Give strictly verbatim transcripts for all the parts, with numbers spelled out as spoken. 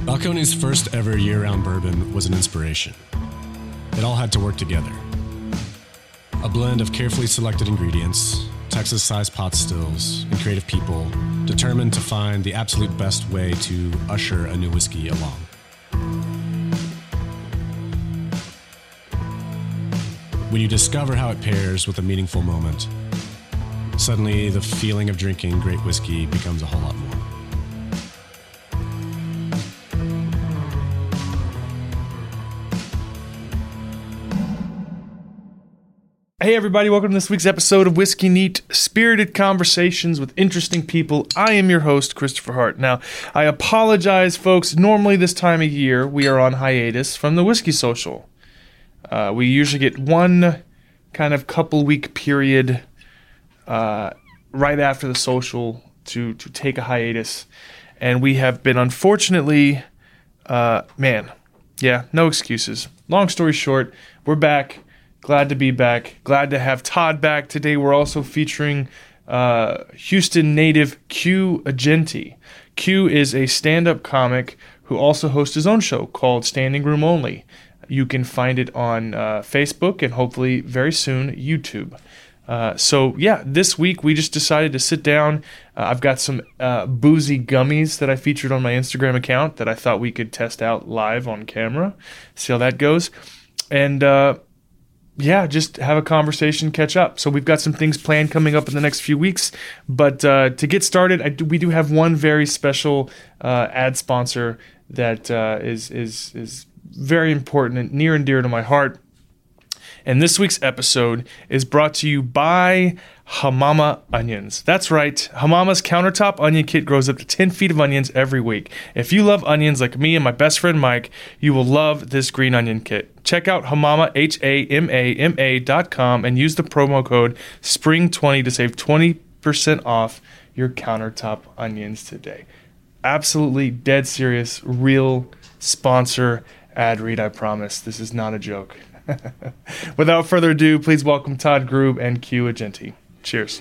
Balcones' first ever year-round bourbon was an inspiration. It all had to work together. A blend of carefully selected ingredients, Texas-sized pot stills, and creative people determined to find the absolute best way to usher a new whiskey along. When you discover how it pairs with a meaningful moment, suddenly the feeling of drinking great whiskey becomes a whole lot more. Hey everybody, welcome to this week's episode of Whiskey Neat, spirited conversations with interesting people. I am your host, Christopher Hart. Now, I apologize, folks. Normally this time of year, we are on hiatus from the Whiskey Social. Uh, we usually get one kind of couple week period uh, right after the social to, to take a hiatus. And we have been, unfortunately, uh, man, yeah, no excuses. Long story short, we're back. Glad to be back. Glad to have Todd back. Today we're also featuring uh, Houston native Q Agenti. Q is a stand-up comic who also hosts his own show called Standing Room Only. You can find it on uh, Facebook and hopefully very soon YouTube. Uh, so yeah, this week we just decided to sit down. Uh, I've got some uh, boozy gummies that I featured on my Instagram account that I thought we could test out live on camera. See how that goes. And uh, yeah, just have a conversation, catch up. So we've got some things planned coming up in the next few weeks. But uh, to get started, I do, we do have one very special uh, ad sponsor that uh, is is is very important and near and dear to my heart. And this week's episode is brought to you by Hamama Onions. That's right. Hamama's countertop onion kit grows up to ten feet of onions every week. If you love onions like me and my best friend Mike, you will love this green onion kit. Check out Hamama, H A M A M A dot com, and use the promo code spring twenty to save twenty percent off your countertop onions today. Absolutely dead serious, real sponsor ad read, I promise. This is not a joke. Without further ado, please welcome Todd Grube and Q Agenti. Cheers.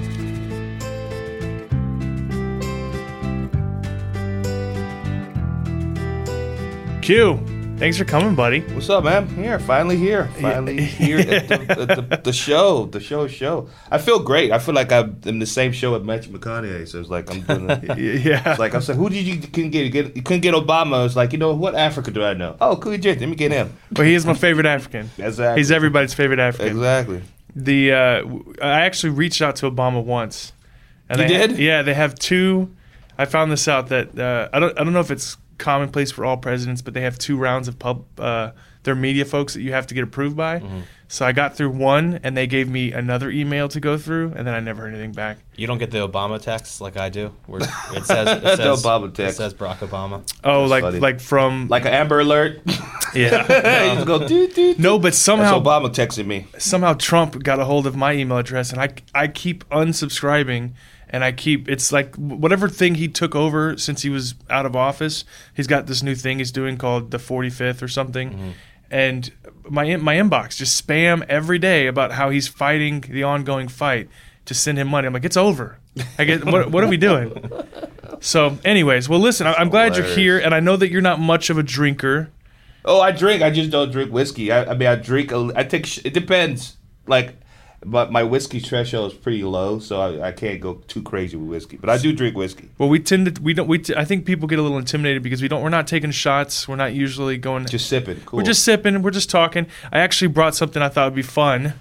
Q, thanks for coming, buddy. What's up, man? Here, finally here. Finally here at, the, at the, the show. The show show. I feel great. I feel like I'm in the same show with Matthew McConaughey. So it's like I'm doing a, Yeah. It's like I'm saying, who did you couldn't get, get you couldn't get Obama? It's like, you know, what Africa do I know? Oh, Q Agenti. Let me get him. Well, he is my favorite African. Exactly. He's everybody's favorite African. Exactly. The uh, I actually reached out to Obama once. And You they did? ha- yeah, they have two. I found this out that uh, I don't I don't know if it's commonplace for all presidents, but they have two rounds of pub uh, their media folks that you have to get approved by. Mm-hmm. So I got through one, and they gave me another email to go through, and then I never heard anything back. You don't get the Obama text like I do, where it says it The says, Obama it text. says Barack Obama. Oh, That's like funny. like from Like an Amber Alert. yeah. You just go, doo, doo, doo. No, but somehow That's Obama texting me. somehow Trump got a hold of my email address, and I I keep unsubscribing. And I keep, it's like whatever thing he took over since he was out of office, he's got this new thing he's doing called the forty-fifth or something. Mm-hmm. And my my inbox just spam every day about how he's fighting the ongoing fight to send him money. I'm like, it's over. I get, what, what are we doing? So anyways, well, listen, I'm glad you're here. And I know that you're not much of a drinker. Oh, I drink. I just don't drink whiskey. I, I mean, I drink. A, I take. Sh- it depends. Like, but my whiskey threshold is pretty low, so I, I can't go too crazy with whiskey. But I do drink whiskey. Well, we tend to. We don't. We. T- I think people get a little intimidated because we don't. We're not taking shots. We're not usually going. Just sipping. Cool. We're just sipping. We're just talking. I actually brought something I thought would be fun.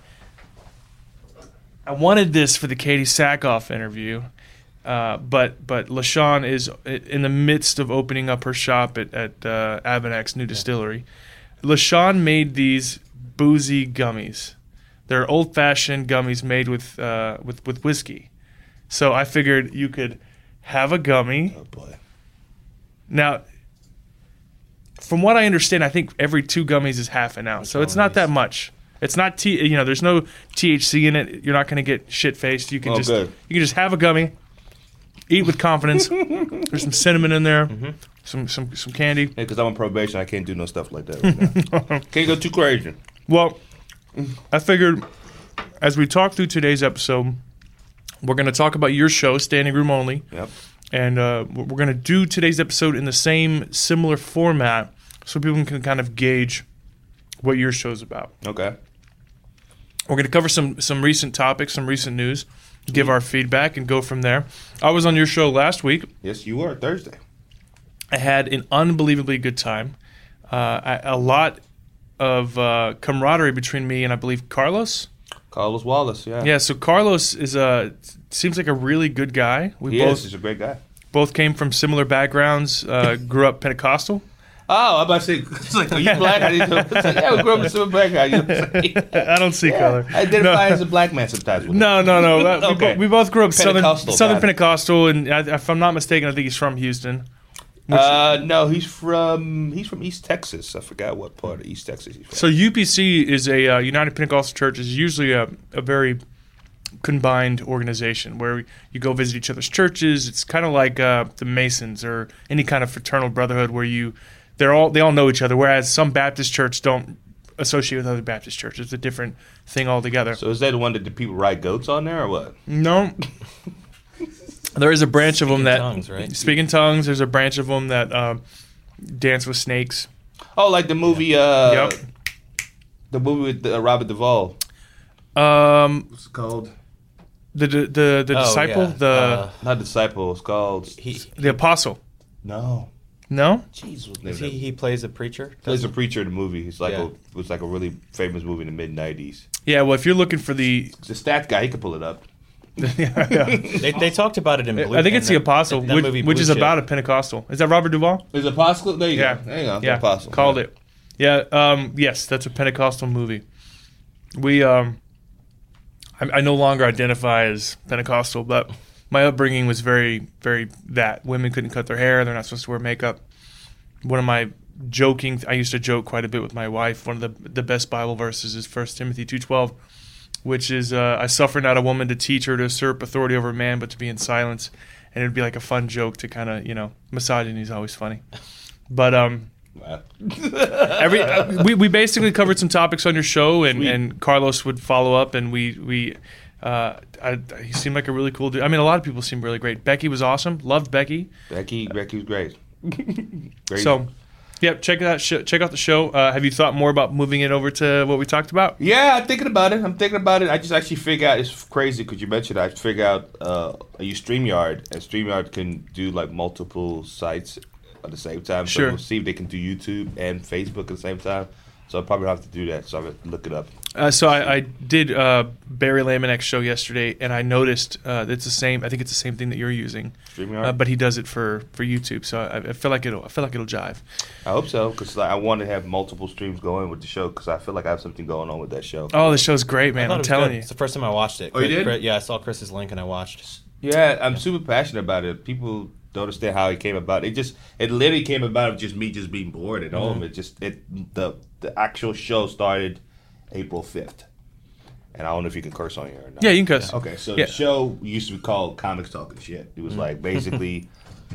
I wanted this for the Katie Sackhoff interview, uh, but but LaShawn is in the midst of opening up her shop at at uh, Abenak's new distillery. LaShawn made these boozy gummies. They're old-fashioned gummies made with uh, with with whiskey. So I figured you could have a gummy. Oh boy! Now, from what I understand, I think every two gummies is half an ounce, so it's not that much. It's not T. You know, there's no T H C in it. You're not going to get shit-faced. You can Oh, just good. you can just have a gummy, eat with confidence. There's some cinnamon in there, mm-hmm. some some some candy. Yeah, because I'm on probation, I can't do no stuff like that right now. Can't go too crazy. Well, I figured as we talk through today's episode, we're going to talk about your show, Standing Room Only. Yep. And uh, we're going to do today's episode in the same similar format so people can kind of gauge what your show's about. Okay. We're going to cover some some recent topics, some recent news, give our feedback, and go from there. I was on your show last week. Yes, you were Thursday. I had an unbelievably good time. Uh, I, a lot of uh, camaraderie between me and I believe Carlos. Carlos Wallace, yeah. Yeah, so Carlos is a seems like a really good guy. We He both is. He's a great guy. both came from similar backgrounds. Uh, grew up Pentecostal. Oh, I'm about to say, it's like, are you black? I need to, it's like, yeah, we grew up in some background. You know what I'm saying? I don't see Yeah, color. I identify No. as a black man sometimes. With No, no, no. Uh, we, Okay. bo- we both grew up Southern, Pentecostal, Southern got it. Pentecostal, and I, if I'm not mistaken, I think he's from Houston. it. Uh, no, he's from he's from East Texas. I forgot what part of East Texas he's from. So U P C is a uh, United Pentecostal Church. Is usually a, a very combined organization where you go visit each other's churches. It's kind of like uh, the Masons or any kind of fraternal brotherhood where you they're all they all know each other. Whereas some Baptist churches don't associate with other Baptist churches. It's a different thing altogether. So is that the one that the people ride goats on there, or what? No. There is a branch of them Speaking that tongues, right? speak in tongues. There's a branch of them that um, dance with snakes. Oh, like the movie, uh, Yep. the movie with uh, Robert Duvall. Um, What's it called? the the the, the Oh, disciple, yeah. the Uh, Not Disciple. It's called. he, the apostle. No. No, Jeez, what's the he name? he plays a preacher. plays a preacher in the movie. It's like Yeah. a it was like a really famous movie in the mid nineties. yeah. Well, if you're looking for the, The stat guy, he could pull it up. yeah, yeah. They, they talked about it in Blue. I think it's in the that- apostle, that which, movie which Blue is Chip. about a Pentecostal. Is that Robert Duvall? Is it Apostle? There you Yeah, go. There you go. The yeah. Apostle. Called Yeah. it. Yeah. Um. Yes, that's a Pentecostal movie. We um. I, I no longer identify as Pentecostal, but my upbringing was very, very that women couldn't cut their hair. They're not supposed to wear makeup. One of my joking, I used to joke quite a bit with my wife. One of the the best Bible verses is First Timothy two twelve, which is, uh, I suffer not a woman to teach her to usurp authority over a man, but to be in silence. And it'd be like a fun joke to kind of, you know, misogyny is always funny. But um, Wow. every uh, we we basically covered some topics on your show, and, Sweet. and Carlos would follow up, and we we. Uh, I, he seemed like a really cool dude. I mean, a lot of people seemed really great. Becky was awesome. Loved Becky. Becky, Becky was great. Great. So, yep, check it out. Sh- check out the show. Uh, have you thought more about moving it over to what we talked about? Yeah, I'm thinking about it. I'm thinking about it. I just actually figured out, it's crazy because you mentioned it. I figured out uh, I use StreamYard, and StreamYard can do like multiple sites at the same time. So Sure. we'll see if they can do YouTube and Facebook at the same time. So I'll probably have to do that. So I'm going to look it up. Uh, so I, I did uh, Barry Laminek's show yesterday, and I noticed uh, it's the same. I think it's the same thing that you're using, StreamYard? uh, but he does it for, for YouTube. So I, I feel like it'll I feel like it'll jive. I hope so because like, I want to have multiple streams going with the show because I feel like I have something going on with that show. Oh, the show's great, I man! thought I'm it was telling good. you. It's the first time I watched it. Oh, you Chris- did? Chris- Yeah, I saw Chris's link and I watched. Yeah, I'm super passionate about it. People don't understand how it came about. It just it literally came about of just me just being bored at home. Mm-hmm. It just it the the actual show started April fifth. And I don't know if you can curse on here or not. Yeah, you can cuss. Okay, so Yeah. the show used to be called Comics Talking Shit. It Mm-hmm. was like basically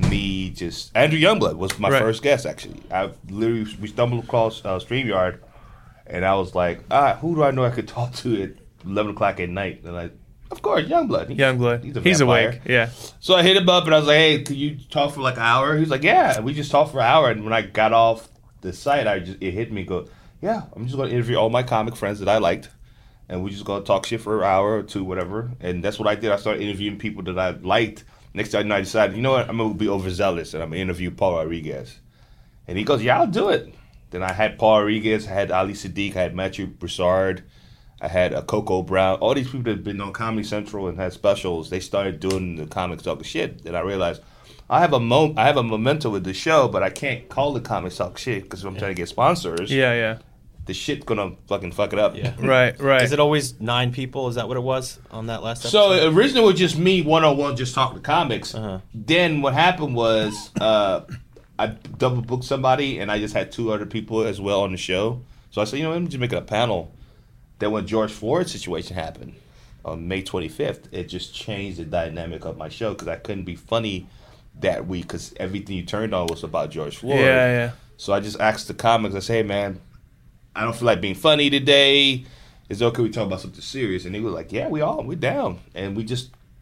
me just Andrew Youngblood was my Right. first guest actually. I literally we stumbled across uh, StreamYard, and I was like, ah, who do I know I could talk to at eleven o'clock at night? And I, of course, Youngblood. He's, Youngblood. He's, a He's vampire. awake. Yeah. So I hit him up and I was like, hey, could you talk for like an hour? He was like, yeah. And we just talked for an hour. And when I got off the site, I just it hit me and go, yeah, I'm just going to interview all my comic friends that I liked. And we just going to talk shit for an hour or two, whatever. And that's what I did. I started interviewing people that I liked. Next time I decided, you know what, I'm going to be overzealous and I'm going to interview Paul Rodriguez. And he goes, yeah, I'll do it. Then I had Paul Rodriguez, I had Ali Sadiq, I had Matthew Broussard, I had uh, Coco Brown. All these people that have been on Comedy Central and had specials, they started doing the comics talking shit. And I realized I have a mo- I have a momentum with the show, but I can't call it comics talk shit because I'm trying to get sponsors. Yeah, yeah. The shit gonna fucking fuck it up. Yeah. Right, right. Is it always nine people? Is that what it was on that last So episode? originally it was just me one on one, just talking comics. Uh-huh. Then what happened was uh, I double booked somebody, and I just had two other people as well on the show. So I said, you know, let me just make it a panel. Then when George Floyd's situation happened on May twenty-fifth, it just changed the dynamic of my show because I couldn't be funny that week because everything you turned on was about George Floyd. Yeah, yeah. So I just asked the comics, I said, hey, man, I don't feel like being funny today. Is it okay we talk about something serious? And they were like, yeah, we all, we're down. And we just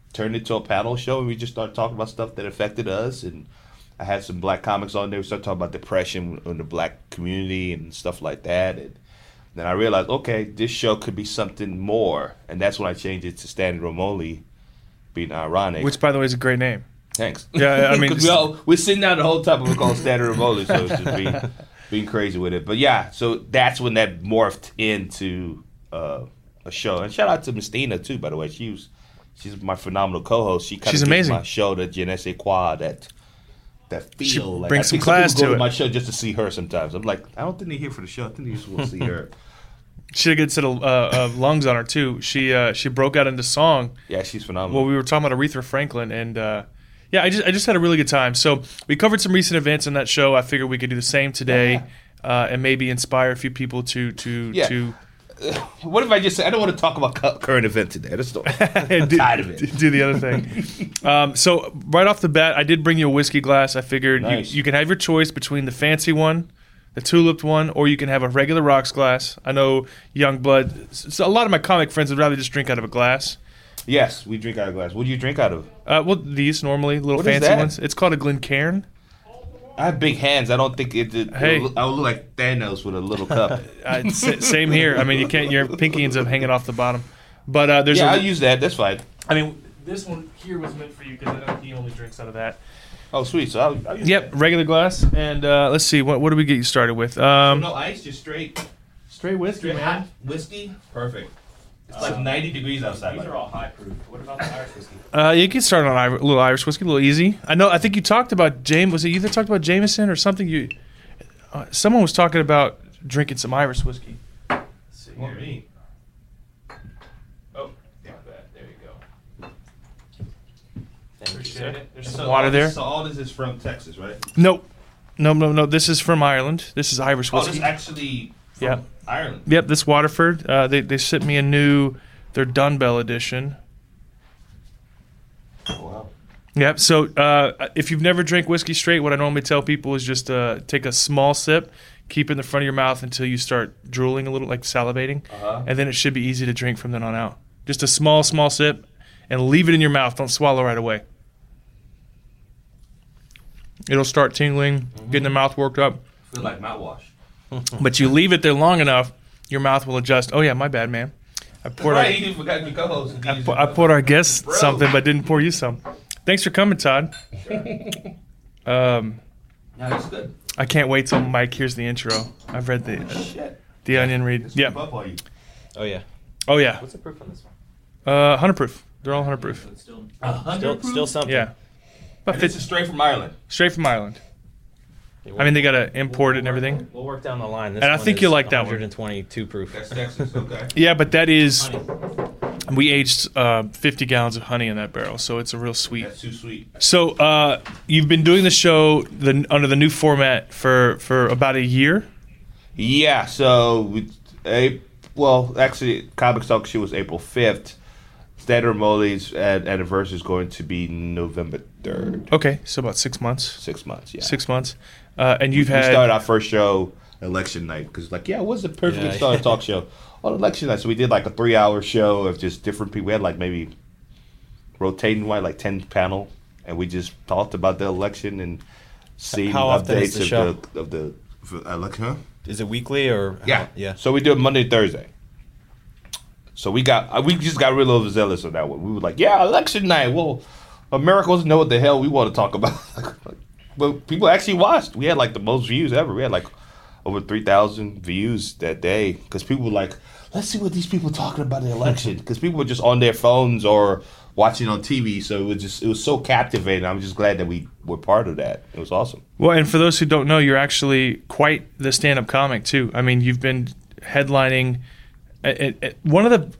turned into a panel show, and we just started talking about stuff that affected us. And I had some black comics on there. We started talking about depression in the black community and stuff like that. And then I realized, okay, this show could be something more, and that's when I changed it to Standing Room Only, being ironic. Which, by the way, is a great name. Thanks. Yeah, I mean, we all, we're sitting down the whole time and we're calling Standing Room Only, so it's just being, being crazy with it. But yeah, so that's when that morphed into uh, a show. And shout out to Mistina too, by the way. She was she's my phenomenal co-host. She kind She's of gives amazing. my show the je ne sais quoi, that that feel. She like, brings I some think class people go to to it. my show just to see her. Sometimes I'm like, I don't think they're here for the show. I think they just want to see her. She had a good set of uh, uh, lungs on her too. She uh, she broke out into song. Yeah, she's phenomenal. Well, we were talking about Aretha Franklin, and uh, yeah, I just I just had a really good time. So we covered some recent events in that show. I figured we could do the same today, uh, and maybe inspire a few people to to Yeah. to What if I just say I don't want to talk about cu- current event today? That's the, I'm do, tired of it. do the other thing. um, so right off the bat, I did bring you a whiskey glass. I figured Nice. you, you can have your choice between the fancy one, the tulip one, or you can have a regular rocks glass. I know young blood. So a lot of my comic friends would rather just drink out of a glass. Yes, we drink out of glass. What do you drink out of? Uh, well, these normally little What is fancy that? ones. It's called a Glencairn. I have big hands. I don't think it. it Hey. I would look like Thanos with a little cup. Uh, s- same here. I mean, you can't. Your pinky ends up hanging off the bottom. But uh, there's yeah, a. I'll use that. That's fine. I mean, this one here was meant for you because I know he only drinks out of that. Oh, sweet. So I'll, I'll use Yep, regular glass. And uh, let's see, what what do we get you started with? that. Um, No ice, just straight, straight whiskey, straight hot whiskey. Perfect. It's like ninety degrees outside. These are all high proof. What about the Irish whiskey? Uh, you can start on Ir- a little Irish whiskey, a little easy. I know. I think you talked about James. Was it you that talked about Jameson or something? You, uh, someone was talking about drinking some Irish whiskey. Let's see Or here. me. Oh, not bad. There you go. Thank you, Appreciate sir. it. There's some So water all there. this- So all this is from Texas, right? Nope. No, no, no. This is from Ireland. This is Irish Oh, whiskey. this is actually from Yeah. Ireland. Yep, this Waterford. Uh, they they sent me a new, their Dunbell edition. Oh, wow. Yep. So uh, if you've never drank whiskey straight, what I normally tell people is just uh, take a small sip, keep it in the front of your mouth until you start drooling a little, like salivating, Uh-huh. and then it should be easy to drink from then on out. Just a small, small sip, and leave it in your mouth. Don't swallow right away. It'll start tingling, getting the mouth worked up. Feel like mouthwash. But you leave it there long enough, your mouth will adjust. Oh yeah, my bad, man. I poured Right, our, you just forgot your co-host. I, pou- I poured our guests Bro. something, but didn't pour you some. Thanks for coming, Todd. Um, No, it's good. I can't wait till Mike hears the intro. I've read the Shit. the onion read. It's Yeah. up on you. Oh yeah. Oh yeah. What's the proof on this one? Uh, one hundred proof. They're all one hundred proof. It's still, A hundred still, proof? still something. Yeah. About And this fifty, is straight from Ireland. straight from Ireland. Yeah, I mean, they we'll- gotta import it and we'll work- everything. We'll work down the line. This And I one think is you'll like that one. one hundred twenty-two proof. That's Texas. Okay. Yeah, but that is Honey. we aged uh, fifty gallons of honey in that barrel, so it's a real sweet. That's too sweet. So uh, you've been doing the show the, under the new format for, for about a year. Yeah. So we, a, well, actually, Comic Talk Show was April fifth. Standard Molly's ad- anniversary is going to be November third. Okay, so about six months. Six months. Yeah. Six months, uh, and you've We had started our first show election night because, like, yeah, what's the perfectly Yeah. started talk show on election night? So we did like a three-hour show of just different people. We had like maybe rotating wide, like ten panel, and we just talked about the election and seeing How often is updates the show? of the of the of the election. Huh? Is it weekly or? Yeah, how- yeah. So we do it Monday, Thursday. So we got uh, we just got real overzealous on that one. We were like, yeah, election night. Well, America doesn't know what the hell we want to talk about. But people actually watched. We had like the most views ever. We had like over three thousand views that day because people were like, let's see what these people talking about the election. Because people were just on their phones or watching on T V. So it was just it was so captivating. I'm just glad that we were part of that. It was awesome. well, and for those who don't know, you're actually quite the stand-up comic too. I mean, you've been headlining at, at, at one of the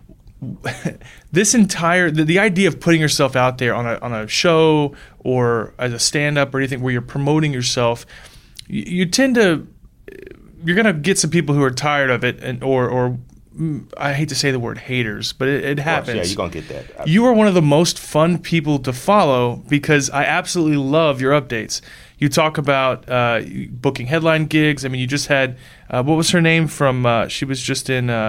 this entire the, the idea of putting yourself out there on a on a show or as a stand-up or anything where you're promoting yourself, you, you tend to you're gonna get some people who are tired of it and or or mm, I hate to say the word haters, but it, it Of course, happens. Yeah, you're gonna get that. You are one of the most fun people to follow because I absolutely love your updates. You talk about uh, booking headline gigs. I mean, you just had uh, what was her name from? Uh, she was just in. Uh,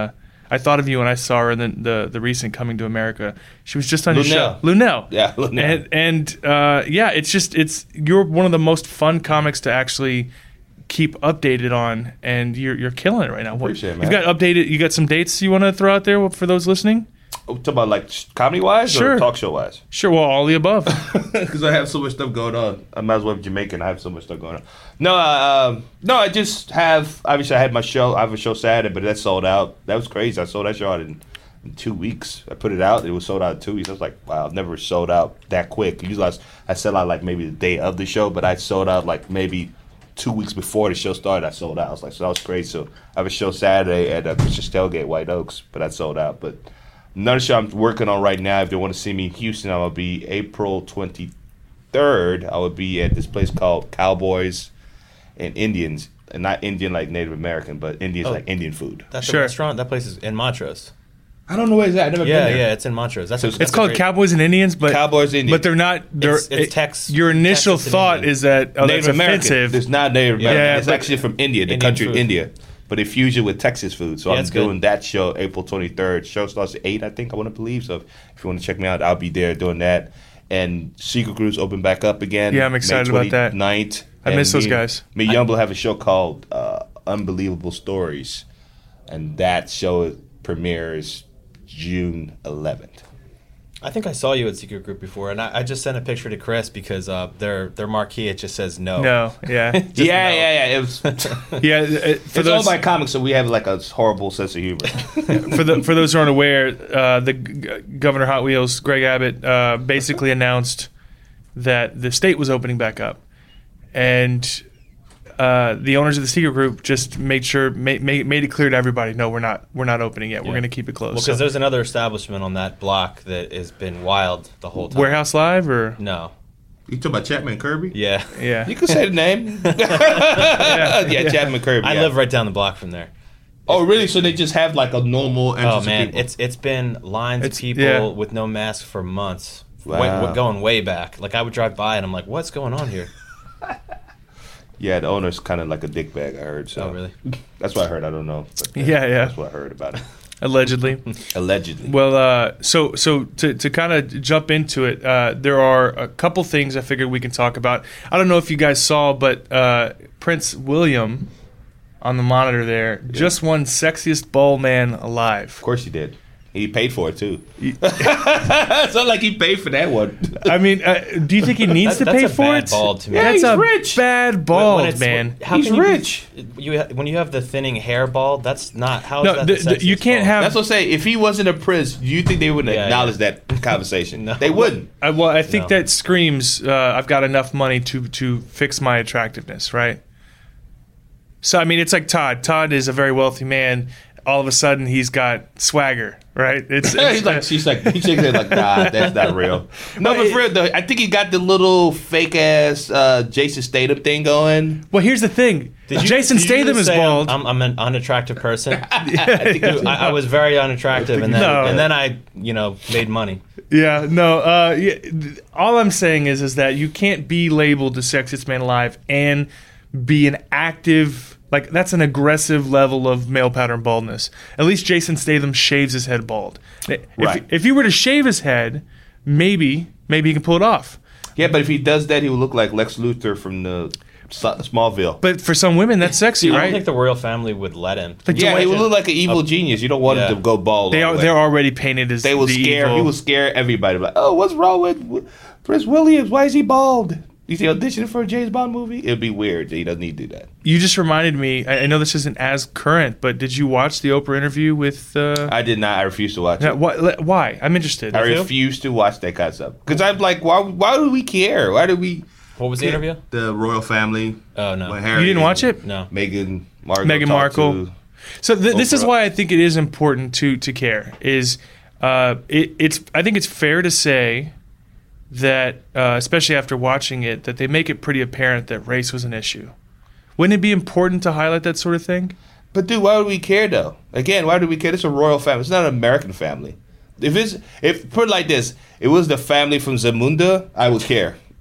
I thought of you when I saw her in the the, the recent Coming to America. She was just on your Lunel. show, Lunel. Yeah, Lunel. And, and uh, yeah, it's just it's you're one of the most fun comics to actually keep updated on, and you're you're killing it right now. What, Appreciate it, You've man. got updated. You got some dates you want to throw out there for those listening? Oh, talk about like comedy wise Sure. or talk show wise? Sure. Well, all the above. Because I have so much stuff going on. I might as well be Jamaican. I have so much stuff going on. No, uh, um, no, I just have. Obviously, I had my show. I have a show Saturday, but that sold out. That was crazy. I sold that show out in, in two weeks. I put it out. It was sold out in two weeks. I was like, wow, I've never sold out that quick. Usually, I, was, I sell out like maybe the day of the show, but I sold out like maybe two weeks before the show started. I sold out. I was like, so that was crazy. So I have a show Saturday at uh, Christian's Tailgate, White Oaks, but that sold out. But another show I'm working on right now, if they want to see me in Houston, I will be April twenty-third. I will be at this place called Cowboys and Indians. And not Indian like Native American, but Indians Oh. like Indian food. That's Sure. a restaurant. That place is in Montrose. I don't know where it's at. I've never Yeah, been there. yeah, it's in Montrose. That's So a, it's- that's It's a called great- Cowboys and Indians, but Cowboys Indians. but they're not. They're, It's- it's Tex- Your initial Texas and thought Indian. is that oh, Native that's American. offensive. It's not Native American. Yeah, it's but- actually from India, the Indian country food. of India. But they fuse it with Texas food. So Yeah, I'm it's good. doing that show April twenty-third. Show starts at eight, I think, I want to believe. So if you want to check me out, I'll be there doing that. And Secret Groups open back up again. Yeah, I'm excited about that. twenty-ninth. I And miss those me- guys. Me and Youngblood have a show called uh, Unbelievable Stories. And that show premieres June eleventh. I think I saw you at Secret Group before, and I, I just sent a picture to Chris because uh, their their marquee it just says no. No, yeah, Yeah, no. yeah, yeah. It was, yeah. uh, For it's those owned by comics, so we have like a horrible sense of humor. for the for those who aren't aware, uh, the g- Governor Hot Wheels, Greg Abbott, uh, basically announced that the state was opening back up, and uh, the owners of the Secret Group just made sure made, made, made it clear to everybody, no, we're not we're not opening yet. We're Yeah. going to keep it closed. Well, So- because there's another establishment on that block that has been wild the whole time. Warehouse Live or No. You talking about Chapman Kirby? Yeah. yeah. You can say the name. yeah, Chapman Kirby. I yeah. live right down the block from there. Oh, really? So they just have like a normal entrance Oh of man, people? it's it's been lines It's- of people yeah. with no mask for months. Wow. Way, way- going way back. Like I would drive by and I'm like, what's going on here? Yeah, the owner's kind of like a dickbag, I heard. So Oh really? That's what I heard. I don't know. But that- Yeah, yeah. That's what I heard about it. Allegedly. Allegedly. Well, uh, so so to, to kind of jump into it, uh, there are a couple things I figured we can talk about. I don't know if you guys saw, but uh, Prince William on the monitor there just won Sexiest Bald Man Alive. Of course he did. He paid for it too. It's not like he paid for that one. I mean, uh, do you think he needs That- to pay that's a for bad it? bald to me. Yeah, That's he's a rich. bad When- bald, when it's- man. How He's can you be- rich. you ha- when you have the thinning hair bald, that's not how. No, is that the- the the- you sexiest can't bald? have- That's what I'm saying. If he wasn't a prince, do you think they wouldn't Yeah, acknowledge yeah. that conversation? No. They wouldn't. I, well, I think No. that screams uh, I've got enough money to to fix my attractiveness, right? So I mean, it's like Todd. Todd is a very wealthy man. All of a sudden, he's got swagger, right? It's, it's He's like, she's like, he shakes it like, nah, that's not real. No, but for real though, I think he got the little fake ass uh, Jason Statham thing going. well, here's the thing. Did you- Jason did you Statham just is say bald. I'm, I'm an unattractive person. I think Dude, I, I was very unattractive, and then No. and then I, you know, made money. Yeah, no. Uh, yeah, th- all I'm saying is, is that you can't be labeled the sexiest man alive and be an active, like that's an aggressive level of male pattern baldness. At least Jason Statham shaves his head bald. If, Right. if you were to shave his head, maybe, maybe he can pull it off. Yeah, but if he does that, he will look like Lex Luthor from the S- Smallville. But for some women, that's sexy, I don't right? think the royal family would let him. Like, Yeah, he Joanne- would look like an evil genius. You don't want Yeah. him to go bald. they all are. the way. They're already painted as They will the scare. evil. He will scare everybody. Like, oh, what's wrong with W- Prince Williams? Why is he bald? Is he auditioning for a James Bond movie? It'd be weird. He doesn't need to do that. You just reminded me. I I know this isn't as current, but did you watch the Oprah interview with? Uh, I did not. I refuse to watch Yeah, it. why, le- why? I'm interested. I refuse to watch that kind of stuff because I'm like, why? Why do we care? Why do we? What was the interview? The royal family. Oh no, when Harry You didn't and watch it? no. Meghan Markle. Meghan talked Markle. to- So th- this is Oprah. why I think it is important to to care. Is uh, it, it's I think it's fair to say that, uh, especially after watching it, that they make it pretty apparent that race was an issue. Wouldn't it be important to highlight that sort of thing? But dude, why would we care though? Again, why do we care? It's a royal family. It's not an American family. If it's if put it like this, it was the family from Zamunda, I would care.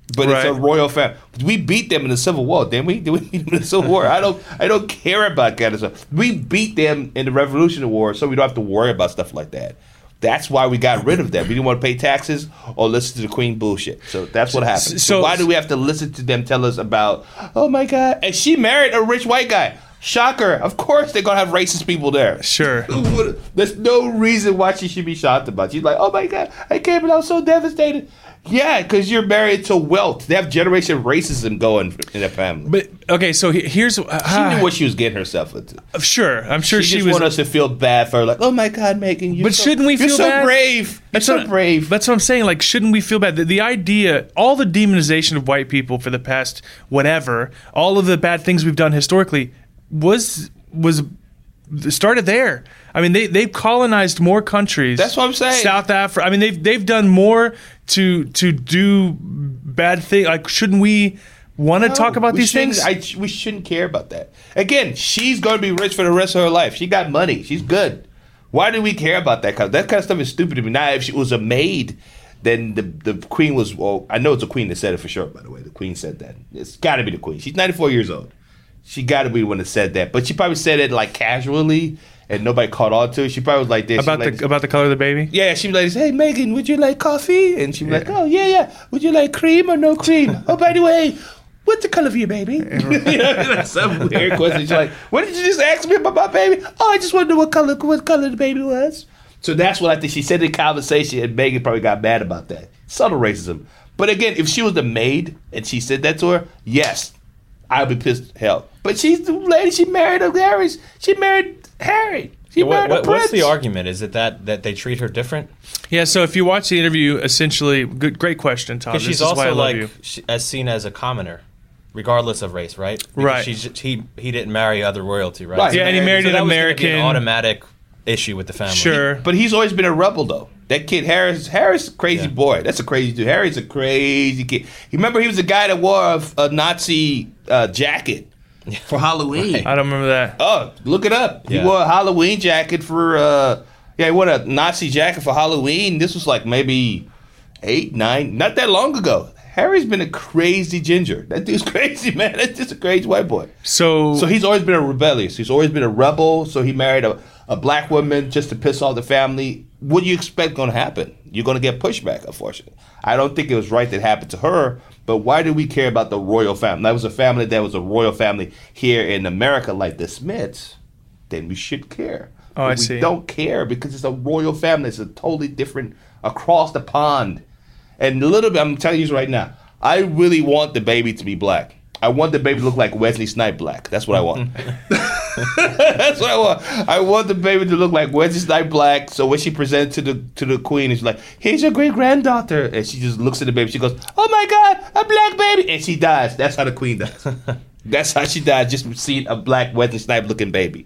But Right. it's a royal family. We beat them in the Civil War, didn't we? Did we beat them in the Civil War? I don't I don't care about that stuff. We beat them in the Revolutionary War, so we don't have to worry about stuff like that. That's why we got rid of them. We didn't want to pay taxes or listen to the Queen bullshit. So that's what happened. So, So- why do we have to listen to them tell us about, oh my God, and she married a rich white guy. Shocker. Of course they're going to have racist people there. Sure. There's no reason why she should be shocked about it. She's like, oh my God, I can't believe I was so devastated. Yeah, because you're married to wealth. They have generation racism going in their family. But okay, so he- here's uh, She knew what she was getting herself into. sure. I'm sure She, she, just was. wanted us to feel bad for her. Like, oh my God, Megan, you're But so, shouldn't we you're feel so bad? brave. You're That's so what, brave. That's what I'm saying. Like, shouldn't we feel bad? The, the idea, all the demonization of white people for the past whatever, all of the bad things we've done historically, was was started there. I mean, they they've colonized more countries. That's what I'm saying. South Africa. I mean, they've they've done more to to do bad things. Like, shouldn't we want to talk about We these shouldn't- things? I, we shouldn't care about that. Again, she's going to be rich for the rest of her life. She got money. She's good. Why do we care about that kind of, that kind of stuff is stupid to me. Now, if she was a maid, then the the queen was, well, I know it's the queen that said it for sure, by the way. The queen said that. It's got to be the queen. She's ninety-four years old. She got to be the one that said that. But she probably said it like casually and nobody caught on to it. She probably was like this. About She the like, about the color of the baby. yeah, she'd be like, hey, Megan, would you like coffee? And she'd be like, oh, yeah, yeah. Would you like cream or no cream? Oh, by the way, what's the color of your baby? You know, that's some weird question. She's like, what did you just ask me about my baby? Oh, I just wanted to know what color, what color the baby was. So that's what I think she said in the conversation, and Megan probably got mad about that. Subtle racism. But again, if she was the maid and she said that to her, yes, I'd be pissed hell. But she's the lady, she married a Harry. She married Harry. She Yeah, what, married a what, prince. what's the argument? Is it that, that they treat her different? Yeah. So if you watch the interview, essentially, good, great question, Tom. Because This she's is why I also love like you. she, as seen as a commoner, regardless of race, right? Because Right. She's, he he didn't marry other royalty, right? Right. Yeah, and he married So an that was gonna be American. an automatic issue with the family. Sure. But he's always been a rebel, though. That kid, Harris, Harris, a crazy Yeah. boy. That's a crazy dude. Harry's a crazy kid. You remember he was the guy that wore a, a Nazi uh, jacket for Halloween. I don't remember that. Oh, look it up. He Yeah. wore a Halloween jacket for, uh, yeah, he wore a Nazi jacket for Halloween. This was like maybe eight, nine, not that long ago. Harry's been a crazy ginger. That dude's crazy, man. That's just a crazy white boy. So, So he's always been a rebellious. He's always been a rebel. So he married a, a black woman just to piss off the family. What do you expect going to happen? You're going to get pushback, unfortunately. I don't think it was right that happened to her, but why do we care about the royal family? That was a family that was a royal family here in America like the Smiths. Then we should care. Oh, I But we see. don't care because it's a royal family. It's a totally different, across the pond. And a little bit, I'm telling you right now, I really want the baby to be black. I want the baby to look like Wesley Snipes black. That's what I want. That's what I want. I want the baby to look like Wesley Snipes black. So when she presents to the to the queen, she's like, "Here's your great granddaughter," and she just looks at the baby. She goes, "Oh my God, a black baby!" And she dies. That's how the queen dies. That's how she died. Just seeing a black Wesley Snipes looking baby.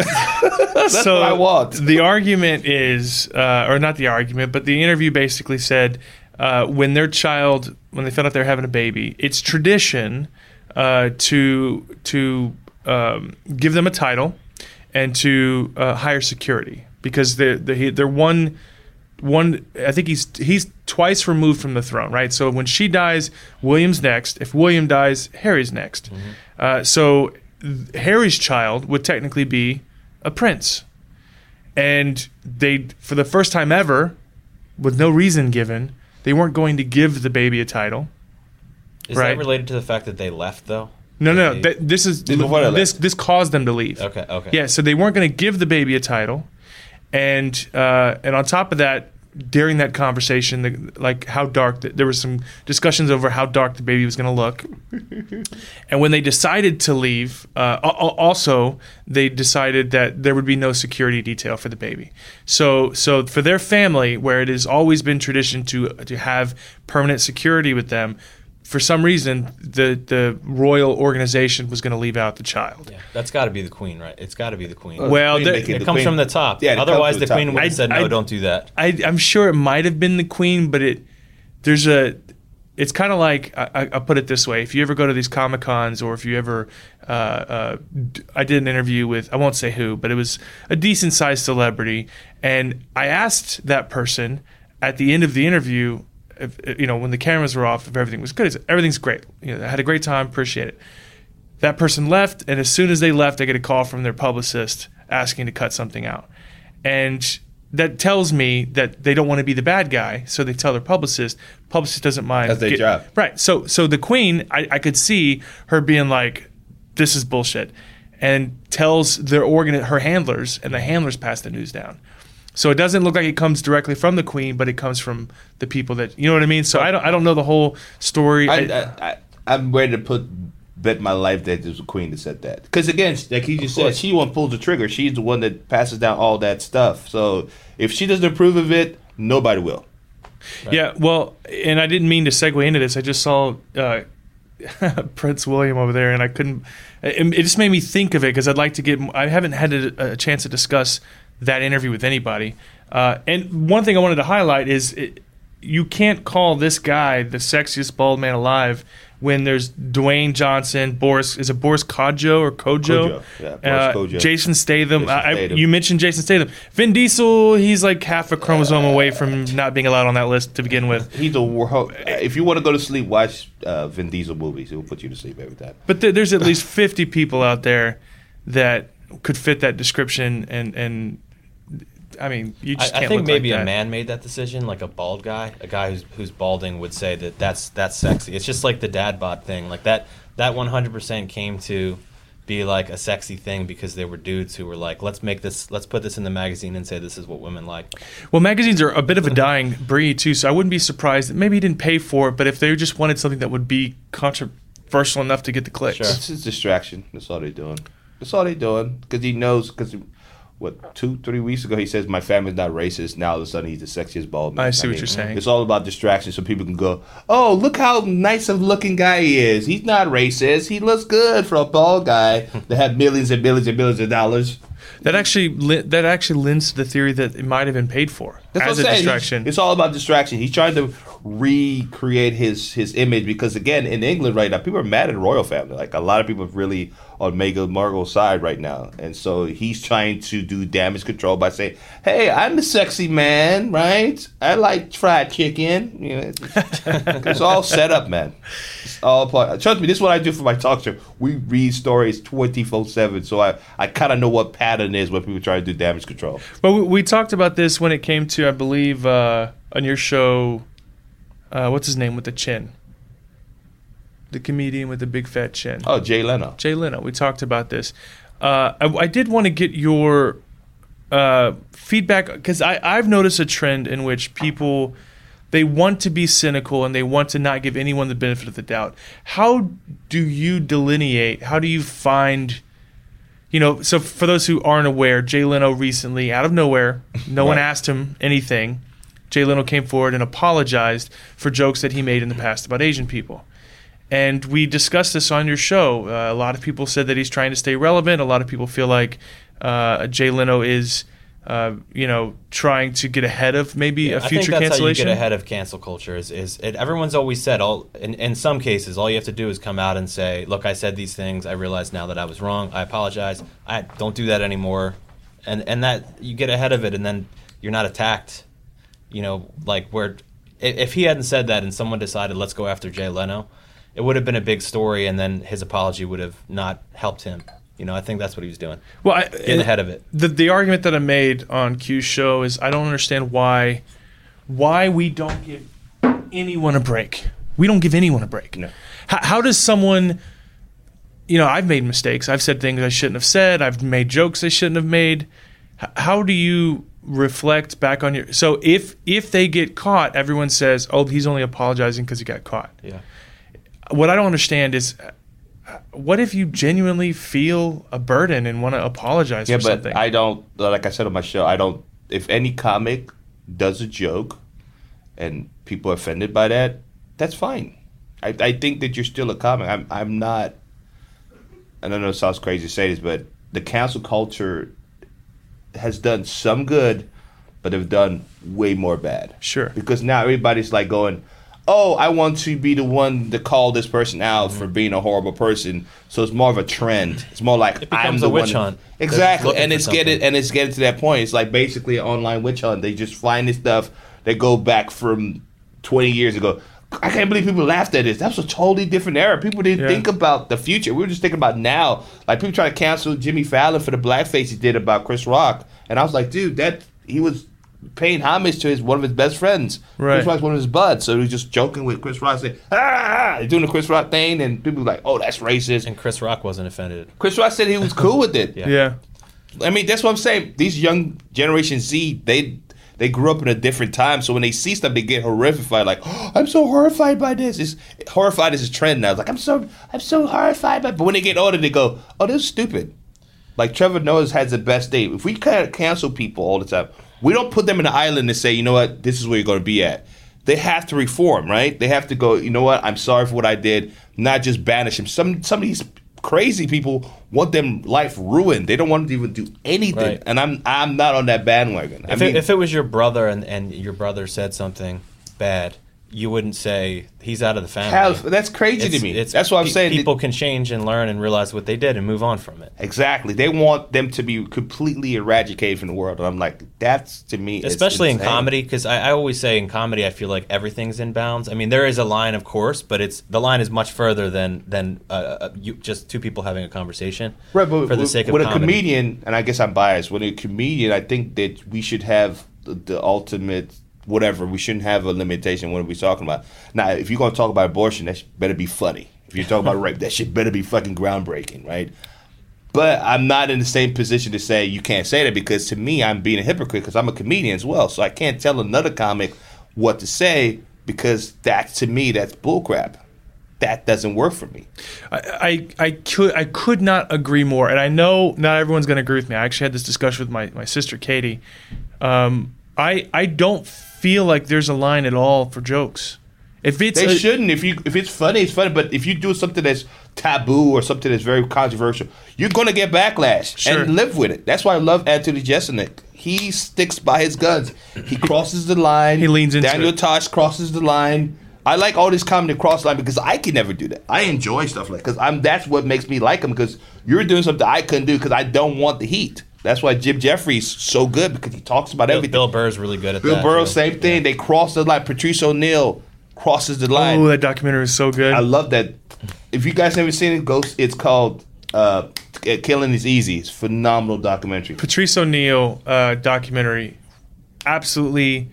That's so what I want. The argument is, uh, or not the argument, but the interview basically said uh, when their child, when they found out they're having a baby, it's tradition uh, to to um, give them a title and to uh, hire security because they're they're, they're one. One, I think he's he's twice removed from the throne, right? So when she dies, William's next. If William dies, Harry's next. Mm-hmm. Uh, so th- Harry's child would technically be a prince, and they, for the first time ever, with no reason given, they weren't going to give the baby a title. Is Right. that related to the fact that they left, though? No, no, They- th- this is This is before they this left. this caused them to leave. Okay, okay. Yeah, so they weren't going to give the baby a title, and uh, and on top of that, during that conversation, the, like how dark the, there was some discussions over how dark the baby was going to look, and when they decided to leave, uh, al- al- also they decided that there would be no security detail for the baby. So so for their family, where it has always been tradition to to have permanent security with them. For some reason, the, the royal organization was going to leave out the child. Yeah, that's got to be the queen, right? It's got to be the queen. Well, Queen the- making it the comes queen- from the top. Yeah, it comes Otherwise, from the the top. queen would have I- said, no, I- don't do that. I, I'm sure it might have been the queen, but it there's a it's kind of like I, I- I'll put it this way: if you ever go to these Comic Cons, or if you ever, uh, uh, d- I did an interview with I won't say who, but it was a decent sized celebrity, and I asked that person at the end of the interview, if, you know, when the cameras were off, if everything was good, he said, everything's great. You know, I had a great time, appreciate it. That person left, and as soon as they left, I get a call from their publicist asking to cut something out. And that tells me that they don't want to be the bad guy, so they tell their publicist. Publicist doesn't mind. That's their get, job. Right. So so the queen, I, I could see her being like, this is bullshit, and tells their organ, her handlers, and the handlers pass the news down. So it doesn't look like it comes directly from the queen, but it comes from the people that, you know what I mean? So I don't I don't know the whole story. I, I, I, I'm ready to put bet my life that there's a queen that said that. Because again, like he just said, she the one pulls the trigger. She's the one that passes down all that stuff. So if she doesn't approve of it, nobody will. Right. Yeah, well, and I didn't mean to segue into this. I just saw uh, Prince William over there, and I couldn't. It, it just made me think of it because I'd like to get. I haven't had a, a chance to discuss that interview with anybody. Uh, and one thing I wanted to highlight is it, you can't call this guy the sexiest bald man alive when there's Dwayne Johnson, Boris, is it Boris Kodjoe or Kodjoe? Kodjoe. Yeah, Boris uh, Kodjoe. Jason Statham. Jason I, Statham. you mentioned Jason Statham. Vin Diesel, he's like half a chromosome away from not being allowed on that list to begin with. He's a world. If you want to go to sleep, watch uh, Vin Diesel movies. It will put you to sleep every time. But th- there's at least fifty people out there that could fit that description, and and I mean, you just I, can't I think look maybe like a that. man made that decision, like a bald guy, a guy who's who's balding would say that that's that's sexy. It's just like the dad bod thing, like that that one hundred percent came to be like a sexy thing because there were dudes who were like, let's make this, let's put this in the magazine and say this is what women like. Well, magazines are a bit of a dying breed too, so I wouldn't be surprised that maybe he didn't pay for it, but if they just wanted something that would be controversial enough to get the clicks. Sure. It's his distraction. That's all they're doing. That's all they're doing because he knows. Because what two, three weeks ago he says my family's not racist. Now all of a sudden he's the sexiest bald man. I see what you're saying. It's all about distraction, so people can go, "Oh, look how nice of looking guy he is. He's not racist. He looks good for a bald guy that had millions and millions and millions of dollars." That actually li- that actually lends to the theory that it might have been paid for That's as what a I'm saying. distraction. He's- It's all about distraction. He's trying to recreate his his image because again, in England right now, people are mad at the royal family. Like a lot of people are really on Meghan Markle's side right now, and so he's trying to do damage control by saying, "Hey, I'm the sexy man, right? I like fried chicken." You know, it's, it's all set up, man. It's all part. Trust me, this is what I do for my talk show. We read stories twenty-four seven, so I I kind of know what pattern is when people try to do damage control. Well, we, we talked about this when it came to, I believe, uh, on your show, uh, what's his name with the chin? The comedian with the big fat chin. Oh, Jay Leno. Jay Leno. We talked about this. Uh, I, I did want to get your uh, feedback because I've noticed a trend in which people, they want to be cynical and they want to not give anyone the benefit of the doubt. How do you delineate? How do you find... You know, so for those who aren't aware, Jay Leno recently, out of nowhere, no one Right. asked him anything. Jay Leno came forward and apologized for jokes that he made in the past about Asian people. And we discussed this on your show. Uh, a lot of people said that he's trying to stay relevant. A lot of people feel like uh, Jay Leno is, uh, you know, trying to get ahead of maybe Yeah, a future I think that's cancellation. how you get ahead of cancel culture. Is, is it, everyone's always said, all in, in some cases, all you have to do is come out and say, look, I said these things. I realize now that I was wrong. I apologize. I don't do that anymore. And and that you get ahead of it, and then you're not attacked. You know, like where if, if he hadn't said that and someone decided, let's go after Jay Leno, it would have been a big story, and then his apology would have not helped him. You know, I think that's what he was doing. Well, I, Getting ahead of it. The the argument that I made on Q's show is I don't understand why why we don't give anyone a break. We don't give anyone a break. No. How, how does someone, you know, I've made mistakes. I've said things I shouldn't have said. I've made jokes I shouldn't have made. H- how do you reflect back on your? So if if they get caught, everyone says, "Oh, he's only apologizing because he got caught." Yeah. What I don't understand is, what if you genuinely feel a burden and want to apologize Yeah, for but something? I don't. Like I said on my show, I don't. If any comic does a joke, and people are offended by that, that's fine. I, I think that you're still a comic. I'm. I'm not. I don't know. It sounds crazy to say this, but the cancel culture has done some good, but have done way more bad. Sure. Because now everybody's like going, oh, I want to be the one to call this person out mm-hmm. for being a horrible person. So it's more of a trend. It's more like It becomes I'm the a witch one. hunt. Exactly, They're just and it's looking for getting and it's getting to that point. It's like basically an online witch hunt. They just find this stuff. They go back from twenty years ago. I can't believe people laughed at this. That was a totally different era. People didn't Yeah. think about the future. We were just thinking about now. Like people try to cancel Jimmy Fallon for the blackface he did about Chris Rock, and I was like, dude, that he was paying homage to his one of his best friends. Right. Chris Rock's one of his buds, so he was just joking with Chris Rock, saying, ah, ah, doing the Chris Rock thing, and people were like, oh, that's racist. And Chris Rock wasn't offended. Chris Rock said he was cool with it. Yeah. Yeah. I mean, that's what I'm saying. These young Generation Z, they they grew up in a different time, so when they see stuff, they get horrified. Like, oh, I'm so horrified by this. It's, horrified is a trend now. It's like I'm so I'm so horrified by. But when they get older, they go, oh, this is stupid. Like Trevor Noah has the best day. If we can cancel people all the time, we don't put them in an island and say, you know what, this is where you're going to be at. They have to reform, right? They have to go, you know what, I'm sorry for what I did, not just banish them. Some some of these crazy people want them life ruined. They don't want them to even do anything. Right. And I'm I'm not on that bandwagon. I If, mean, it, if it was your brother and, and your brother said something bad, you wouldn't say he's out of the family. hell, that's crazy It's- to me. it's- That's what I'm pe- saying. People can change and learn and realize what they did and move on from it. Exactly. They want them to be completely eradicated from the world. And I'm like, that's to me, it's Especially in insane. comedy, because I, I always say in comedy, I feel like everything's in bounds. I mean, there is a line, of course, but it's the line is much further than than uh, uh, you, just two people having a conversation. Right, but for the with, sake of with a comedy. comedian, and I guess I'm biased. With a comedian, I think that we should have the, the ultimate whatever. We shouldn't have a limitation. What are we talking about? Now, if you're going to talk about abortion, that shit better be funny. If you're talking about rape, that shit better be fucking groundbreaking, right? But I'm not in the same position to say you can't say that, because to me, I'm being a hypocrite because I'm a comedian as well. So I can't tell another comic what to say, because that, to me, that's bullcrap. That doesn't work for me. I, I, I could I could not agree more, and I know not everyone's going to agree with me. I actually had this discussion with my, my sister Katie. Um, I I don't feel like there's a line at all for jokes. If it's They a- shouldn't. If you if it's funny, it's funny. But if you do something that's taboo or something that's very controversial, you're gonna get backlash. Sure. And live with it. That's why I love Anthony Jeselnik. He sticks by his guns. He crosses the line. He leans into Daniel it. Tosh crosses the line. I like all this comedy cross the line because I can never do that. I enjoy stuff like because I'm. That's what makes me like him, because you're doing something I couldn't do because I don't want the heat. That's why Jim Jeffries so good, because he talks about Bill, everything. Bill Burr's really good at Bill that. Burr, too. same thing. Yeah. They cross the line. Patrice O'Neal crosses the line. oh, that documentary is so good. I love that. If you guys haven't seen it, go. It's called uh, "Killing Is Easy." It's a phenomenal documentary. Patrice O'Neal uh, documentary, absolutely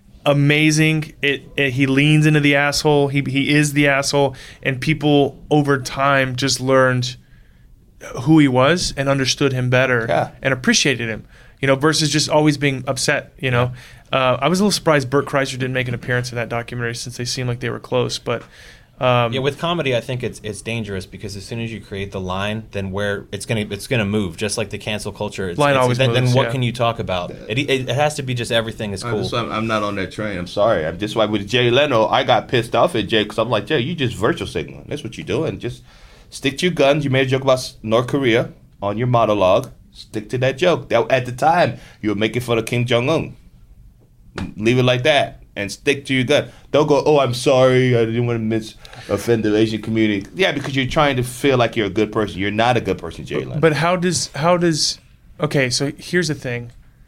amazing. It, it he leans into the asshole. He he is the asshole, and people over time just learned who he was and understood him better Yeah. and appreciated him. You know, versus just always being upset. You know, uh, I was a little surprised Burt Kreischer didn't make an appearance in that documentary, since they seemed like they were close, but. Um, Yeah, with comedy, I think it's it's dangerous, because as soon as you create the line, then where it's gonna it's gonna move, just like the cancel culture. It's, Line it's, always then, moves, then what yeah. can you talk about? It, it, it has to be just everything is cool. I'm, just- I'm not on that train. I'm sorry. I'm just like with Jay Leno. I got pissed off at Jay because I'm like, Jay, you just virtual signaling. That's what you're doing. Just stick to your guns. You made a joke about North Korea on your monologue. Stick to that joke. That at the time you were making fun of Kim Jong Un. Leave it like that and stick to your gun. Don't go, oh, I'm sorry, I didn't want to miss offend the Asian community. Yeah, because you're trying to feel like you're a good person. You're not a good person, Jay Leno. But how does how does okay? So here's the thing,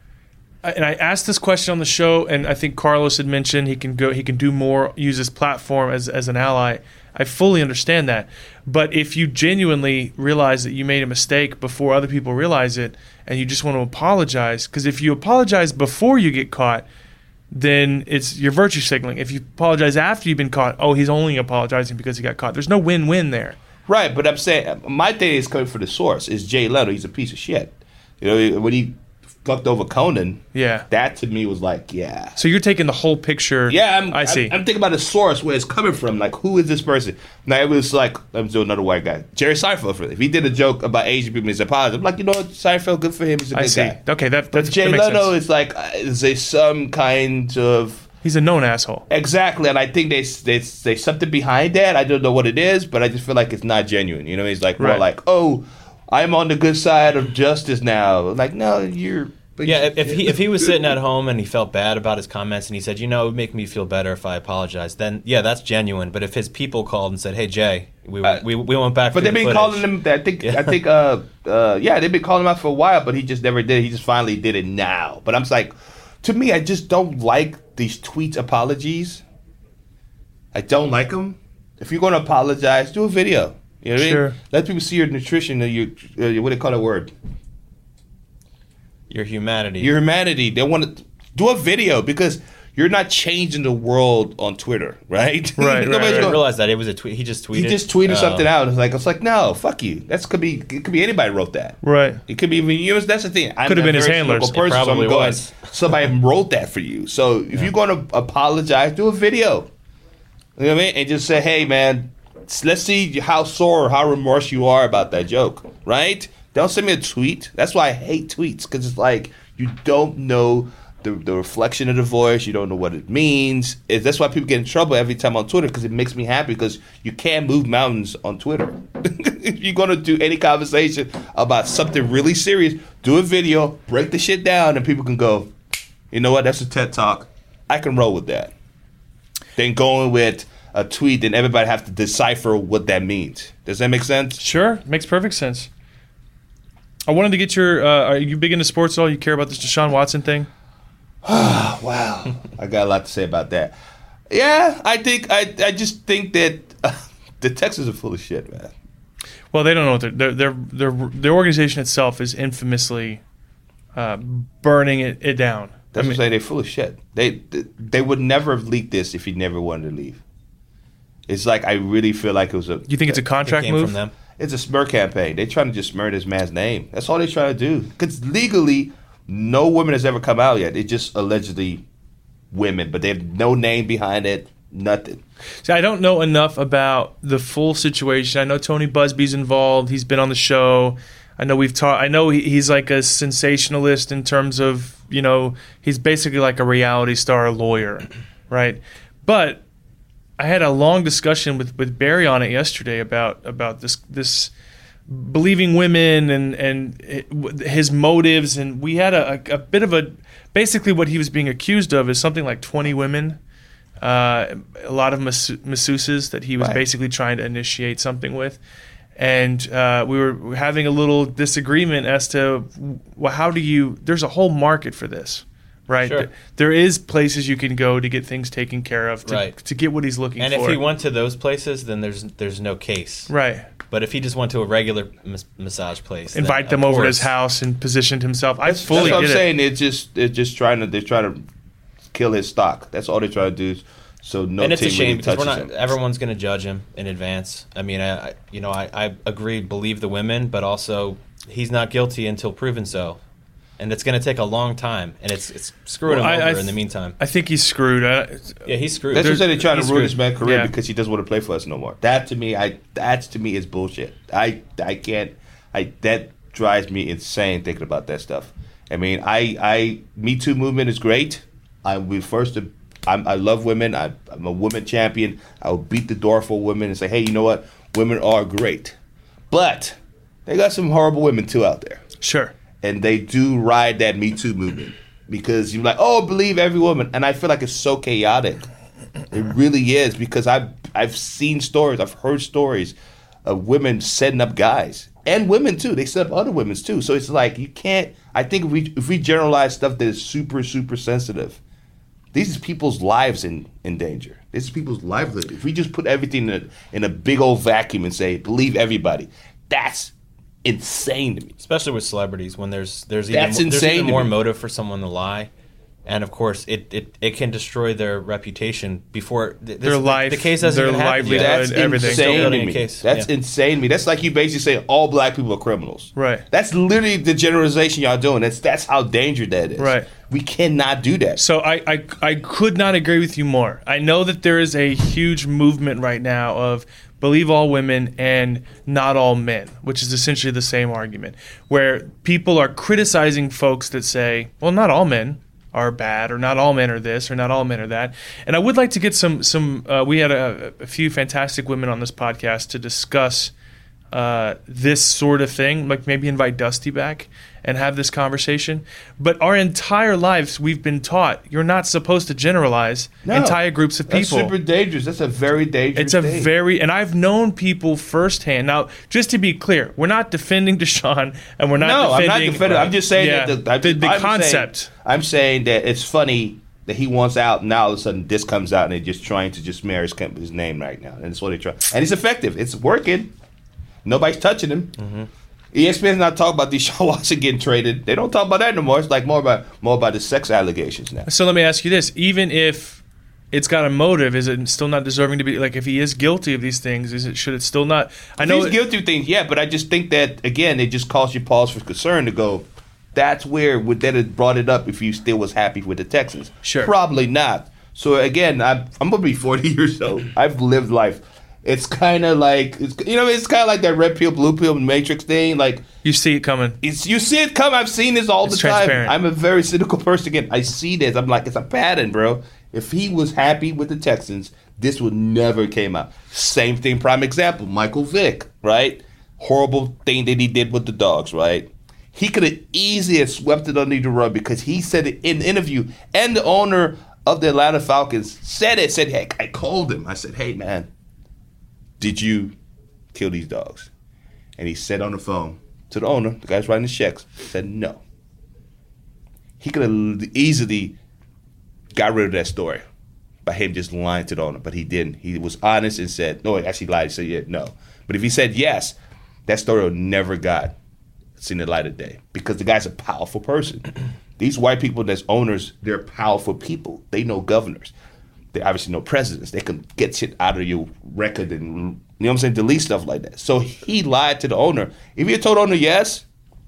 I- and I asked this question on the show, and I think Carlos had mentioned he can go, he can do more, use his platform as as an ally. I fully understand that, but if you genuinely realize that you made a mistake before other people realize it, and you just want to apologize, because if you apologize before you get caught, then it's you're virtue signaling. If you apologize after you've been caught, oh, he's only apologizing because he got caught. There's no win-win there. Right, but I'm saying my thing is coming from the source. Is Jay Leno? He's a piece of shit. You know, when he fucked over Conan, Yeah. that to me was like, yeah, So you're taking the whole picture. yeah. I'm, I see. I'm, I'm thinking about the source, where it's coming from. Like, who is this person? Now it was like, let's do another white guy, Jerry Seinfeld. For if he did a joke about Asian people, he's a positive. I'm like, you know what, Seinfeld, good for him. He's a good I see. guy. Okay, that But that's, Jay that makes Leno sense. is like, uh, is a some kind of. He's a known asshole. Exactly, and I think they they there's something behind that. I don't know what it is, but I just feel like it's not genuine. You know, he's like more Right. like, "Oh, I'm on the good side of justice now." Like, no, you're. But Yeah, if, if he if he was sitting at home and he felt bad about his comments and he said, you know, it would make me feel better if I apologized, then yeah, that's genuine. But if his people called and said, hey Jay, we Uh, we, we went back, But through they've the been footage. calling him. I think. Yeah. I think. Uh, uh, yeah, they've been calling him out for a while, but he just never did. He just finally did it now. But I'm just like, to me, I just don't like these tweet apologies. I don't like them. If you're going to apologize, do a video. You know what Sure. I mean? Let people see your nutrition, or your, uh, what do they call that word? Your humanity. Your humanity. They want to do a video because you're not changing the world on Twitter, right? Right, right, I Nobody's didn't gonna- realize that it was a tweet. He just tweeted. He just tweeted Oh. something out. It's like it's like no, fuck you. That's could be it could be anybody wrote that. Right. It could be even you know, that's the thing. I'm Could have a been his very handlers. cynical It person, so I'm probably going, was. somebody wrote that for you. So if you're going to apologize, do a video. You know what I mean? And just say, hey man, let's see how sore or how remorse you are about that joke, right? Don't send me a tweet. That's why I hate tweets because it's like you don't know the, the reflection of the voice. You don't know what it means. It, that's why people get in trouble every time on Twitter because it makes me happy because you can't move mountains on Twitter. If you're going to do any conversation about something really serious, do a video, break the shit down, and people can go, you know what, that's a TED Talk. I can roll with that. Then going with a tweet and everybody have to decipher what that means. Does that make sense? Sure. Makes perfect sense. I wanted to get your. Uh, are you big into sports at all? You care about this Deshaun Watson thing? Wow. I got a lot to say about that. Yeah, I think, I, I just think that uh, the Texans are full of shit, man. Well, they don't know what they're, their their their their organization itself is infamously uh, burning it, it down. That's I what mean, I'm saying. They're full of shit. They they would never have leaked this if he never wanted to leave. It's like I really feel like it was a. you think it's a It contract came move? from them. It's a smear campaign. They're trying to just smear this man's name. That's all they're trying to do. Because legally, no woman has ever come out yet. It's just allegedly women, but they have no name behind it. Nothing. See, I don't know enough about the full situation. I know Tony Busby's involved. He's been on the show. I know we've talked. I know he, he's like a sensationalist in terms of, you know, he's basically like a reality star lawyer, right? But I had a long discussion with, with Barry on it yesterday about about this this believing women and and his motives, and we had a, a, a bit of a basically what he was being accused of is something like twenty women. Uh, a lot of mas- masseuses that he was Right. basically trying to initiate something with. And uh, we were having a little disagreement as to, well, how do you – there's a whole market for this, right? Sure. There, there is places you can go to get things taken care of, to, Right. to get what he's looking And for. if he went to those places, then there's there's no case. Right. But if he just went to a regular mas- massage place, then Invite of them over to his course- house and positioned himself. I fully That's what I'm get it. saying. They're just they're just trying to they're trying to kill his stock. That's all they're trying to do. So no and it's team a shame really because we're touches not. him. Everyone's going to judge him in advance. I mean, I, I you know I, I agree. Believe the women, but also he's not guilty until proven so, and it's going to take a long time, and it's it's screwing Well, him I- I over in the th- meantime. I think he's screwed. I, Yeah, he's screwed. That's what There's- I'm saying. They're trying to he's ruin this screwed. man's career Yeah. because he doesn't want to play for us no more. That to me, I that to me is bullshit. I I can't. I that drives me insane thinking about that stuff. I mean, I I Me Too movement is great. I we first to. I'm, I love women. I, I'm a women champion. I will beat the door for women and say, hey, you know what? Women are great. But they got some horrible women too out there. Sure. And they do ride that Me Too movement because you're like, oh, believe every woman. And I feel like it's so chaotic. It really is because I've, I've seen stories, I've heard stories of women setting up guys. And women too. They set up other women too. So it's like you can't, I think if we, if we generalize stuff that is super, super sensitive, these is people's lives in, in danger. This is people's livelihood. If we just put everything in a, in a big old vacuum and say, believe everybody, that's insane to me. Especially with celebrities, when there's there's even, That's mo- there's insane even to more me. motive for someone to lie, and of course it, it, it can destroy their reputation before th- this, Their the, life, The case hasn't their even happened yet. livelihood, That's everything. Still insane to building a me. case. That's Yeah. insane to me. That's like you basically say all black people are criminals. Right. That's literally the generalization y'all doing. That's that's how dangerous that is. Right. We cannot do that. So I, I I could not agree with you more. I know that there is a huge movement right now of believe all women and not all men, which is essentially the same argument, where people are criticizing folks that say, well, not all men are bad, or not all men are this, or not all men are that. And I would like to get some some. Uh, we had a, a few fantastic women on this podcast to discuss uh, this sort of thing, like maybe invite Dusty back and have this conversation. But our entire lives, we've been taught you're not supposed to generalize No. entire groups of That's people. super dangerous. That's a very dangerous It's a thing. very, and I've known people firsthand. Now, just to be clear, we're not defending Deshaun, and we're not no, I'm defending. not defending. I'm just saying yeah, that the, I- the, the I'm concept. Saying, I'm saying that it's funny that he wants out. Now all of a sudden this comes out and they're just trying to just smear his, his name right now. And that's what they try. And it's effective. It's working. Nobody's touching him. Mm-hmm. E S P N's not talking about Deshaun Watson getting traded. They don't talk about that no more. It's like more about more about the sex allegations now. So let me ask you this: even if it's got a motive, is it still not deserving to be like? If he is guilty of these things, is it should it still not? I If know he's it- guilty of things, yeah, but I just think that again, it just calls you pause for concern to go. That's where would that have brought it up if you still was happy with the Texans? Sure. Probably not. So again, I'm I'm gonna be forty years old. I've lived life. It's kind of like it's you know it's kind of like that red pill, blue pill, Matrix thing. Like you see it coming. it's you see it come. I've seen this all It's the time. transparent. I'm a very cynical person. Again, I see this. I'm like it's a pattern, bro. If he was happy with the Texans, this would never came out. Same thing. Prime example: Michael Vick, right? Horrible thing that he did with the dogs, right? He could have easily have swept it under the rug because he said it in the interview, and the owner of the Atlanta Falcons said it. Said, "Hey, I called him. I said, hey, man, did you kill these dogs?" And he said on the phone to the owner, the guy's writing the checks, said no. He could have easily got rid of that story by him just lying to the owner, but he didn't. He was honest and said, no, he actually lied. He said, yeah, no. But if he said yes, that story would never got seen the light of day because the guy's a powerful person. These white people that's owners, they're powerful people. They know governors. They obviously know presidents. They can get shit out of your record and, you know what I'm saying, delete stuff like that. So he lied to the owner. If he had told the owner yes,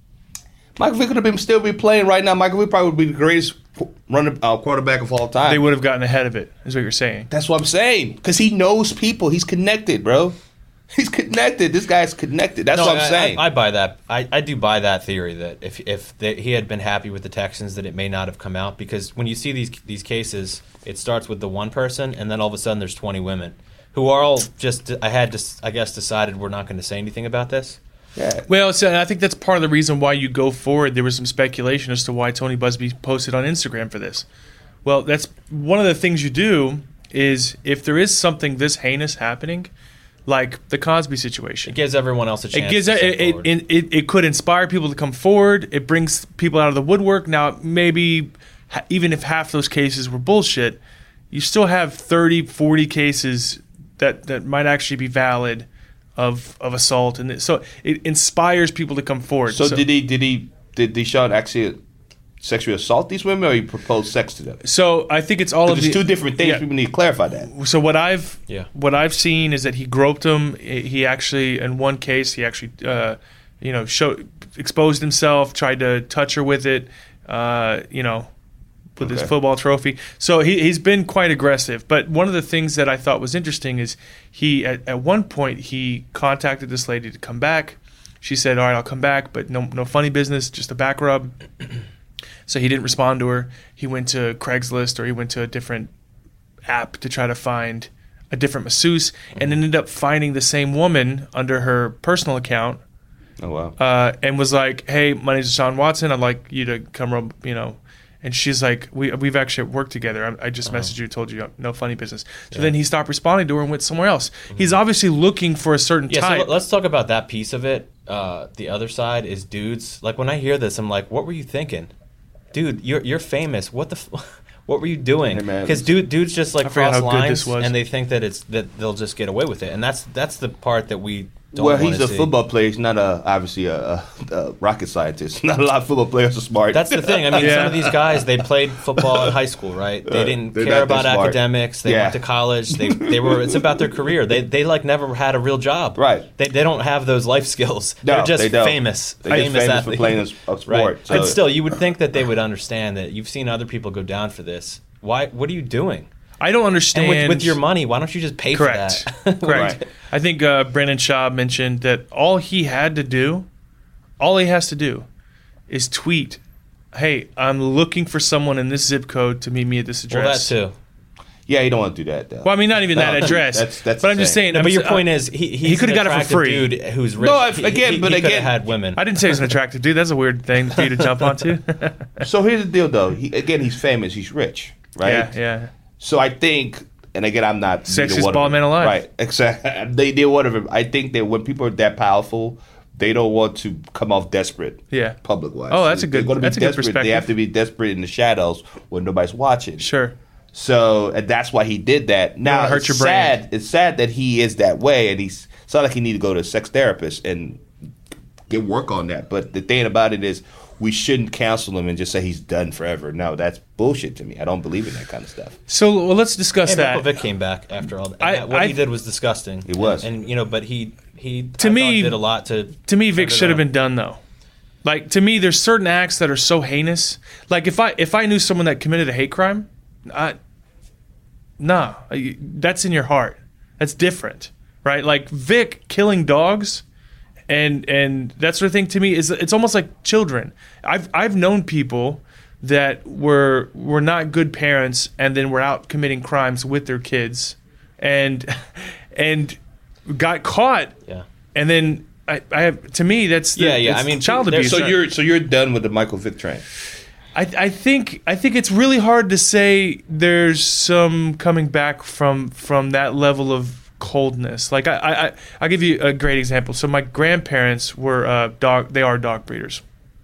Michael Vick could have been still be playing right now. Michael Vick probably would be the greatest running uh, quarterback of all time. They would have gotten ahead of it, is what you're saying. That's what I'm saying. Because he knows people. He's connected, bro. He's connected. This guy's connected. That's No, what I'm I, saying. I, I buy that. I, I do buy that theory that if if they, he had been happy with the Texans, that it may not have come out because when you see these these cases, it starts with the one person, and then all of a sudden there's twenty women who are all just I had to I guess decided we're not going to say anything about this. yeah. Well, so I think that's part of the reason why you go forward. There was some speculation as to why Tony Busby posted on Instagram for this. Well, that's one of the things you do is if there is something this heinous happening, like the Cosby situation. It gives everyone else a chance. It gives to it, step it, forward. it, it, it could inspire people to come forward. It brings people out of the woodwork. Now, maybe ha- even if half those cases were bullshit, you still have thirty, forty cases that, that might actually be valid of of assault, and it, so it inspires people to come forward. So, did he did he did Deshaun actually sexually assault these women, or he proposed sex to them? So I think it's all of There's the two different things. yeah. People need to clarify that. So what I've Yeah. what I've seen is that he groped him. He actually, in one case, he actually, uh, you know, showed exposed himself, tried to touch her with it, uh, you know, with his Okay. football trophy. So he he's been quite aggressive. But one of the things that I thought was interesting is he at, at one point he contacted this lady to come back. She said, "All right, I'll come back, but no no funny business, just a back rub." So he didn't respond to her. He went to Craigslist or he went to a different app to try to find a different masseuse and ended up finding the same woman under her personal account Oh wow. uh, and was like, "Hey, my name's Deshaun Watson. I'd like you to come rub, you know." And she's like, we, we've actually worked together. I, I just messaged you, told you, no funny business. So then he stopped responding to her and went somewhere else. He's obviously looking for a certain Yeah, type. so let's talk about that piece of it. Uh, the other side is dudes. Like when I hear this, I'm like, what were you thinking? Dude, you're you're famous. What the f- what were you doing? Hey, man. Because dude, dudes just like I forgot cross how good lines this was. and they think that it's that they'll just get away with it. And that's that's the part that we don't Well, wanna he's a see. football player. He's not a obviously a, a, a rocket scientist. Not a lot of football players are smart. That's the thing. I mean, Yeah. some of these guys, they played football in high school, right? They Uh, didn't they're care not that about smart. academics. They Yeah. went to college. They they were. It's about their career. They they like never had a real job. Right. They they don't have those life skills. No, They're just they don't. famous. They just famous famous for athletes. playing a s- a sport, Right. so- But still, you would think that they would understand that you've seen other people go down for this. Why? What are you doing? I don't understand. And with, with your money, why don't you just pay Correct. for that? Correct. Right. I think uh, Brandon Schaub mentioned that all he had to do, all he has to do, is tweet, "Hey, I'm looking for someone in this zip code to meet me at this Well, that address." too. Yeah, you don't want to do that though. Well, I mean, not even that No, address. that's- that's but I'm just insane. saying. No, I'm but your s- point uh, is, he he coulda got it for free. Dude who's rich. No, if- He- again, he, but he coulda again- had women. I didn't say he was an attractive dude. That's a weird thing for you to jump onto. So here's the deal, though. He, again, he's famous. He's rich, right? Yeah, yeah. So I think, and again, I'm not Sexiest neither one of bald them. man alive. Right? Exactly. They did whatever. I think that when people are that powerful, they don't want to come off desperate. Yeah. Public wise. Oh, that's a good. They're gonna be That's a good desperate. perspective. They have to be desperate in the shadows when nobody's watching. Sure. So and that's why he did that. Now wanna hurt it's your brand. sad. It's sad that he is that way, and he's. It's not like he need to go to a sex therapist and get work on that. But the thing about it is, we shouldn't cancel him and just say he's done forever. No, that's bullshit to me. I don't believe in that kind of stuff. So well, let's discuss Hey, that. Michael Vick came back after all that. I- And what I- he did was disgusting. It was. and, and you know, but he he To I me- thought did a lot to. To me, turn Vic it should have around. been done though. Like to me, there's certain acts that are so heinous. Like if I if I knew someone that committed a hate crime, I, nah, I- that's in your heart. That's different, right? Like Vic killing dogs, and and that sort of thing to me is it's almost like children. I've I've known people that were were not good parents and then were out committing crimes with their kids, and and got caught. Yeah. And then I, I have to me that's the, Yeah, yeah, it's I mean, child there- abuse. So you're so you're done with the Michael Vick train. I, I think I think it's really hard to say there's some coming back from from that level of coldness. Like I I I'll give you a great example. So my grandparents were uh, dog. They are dog breeders.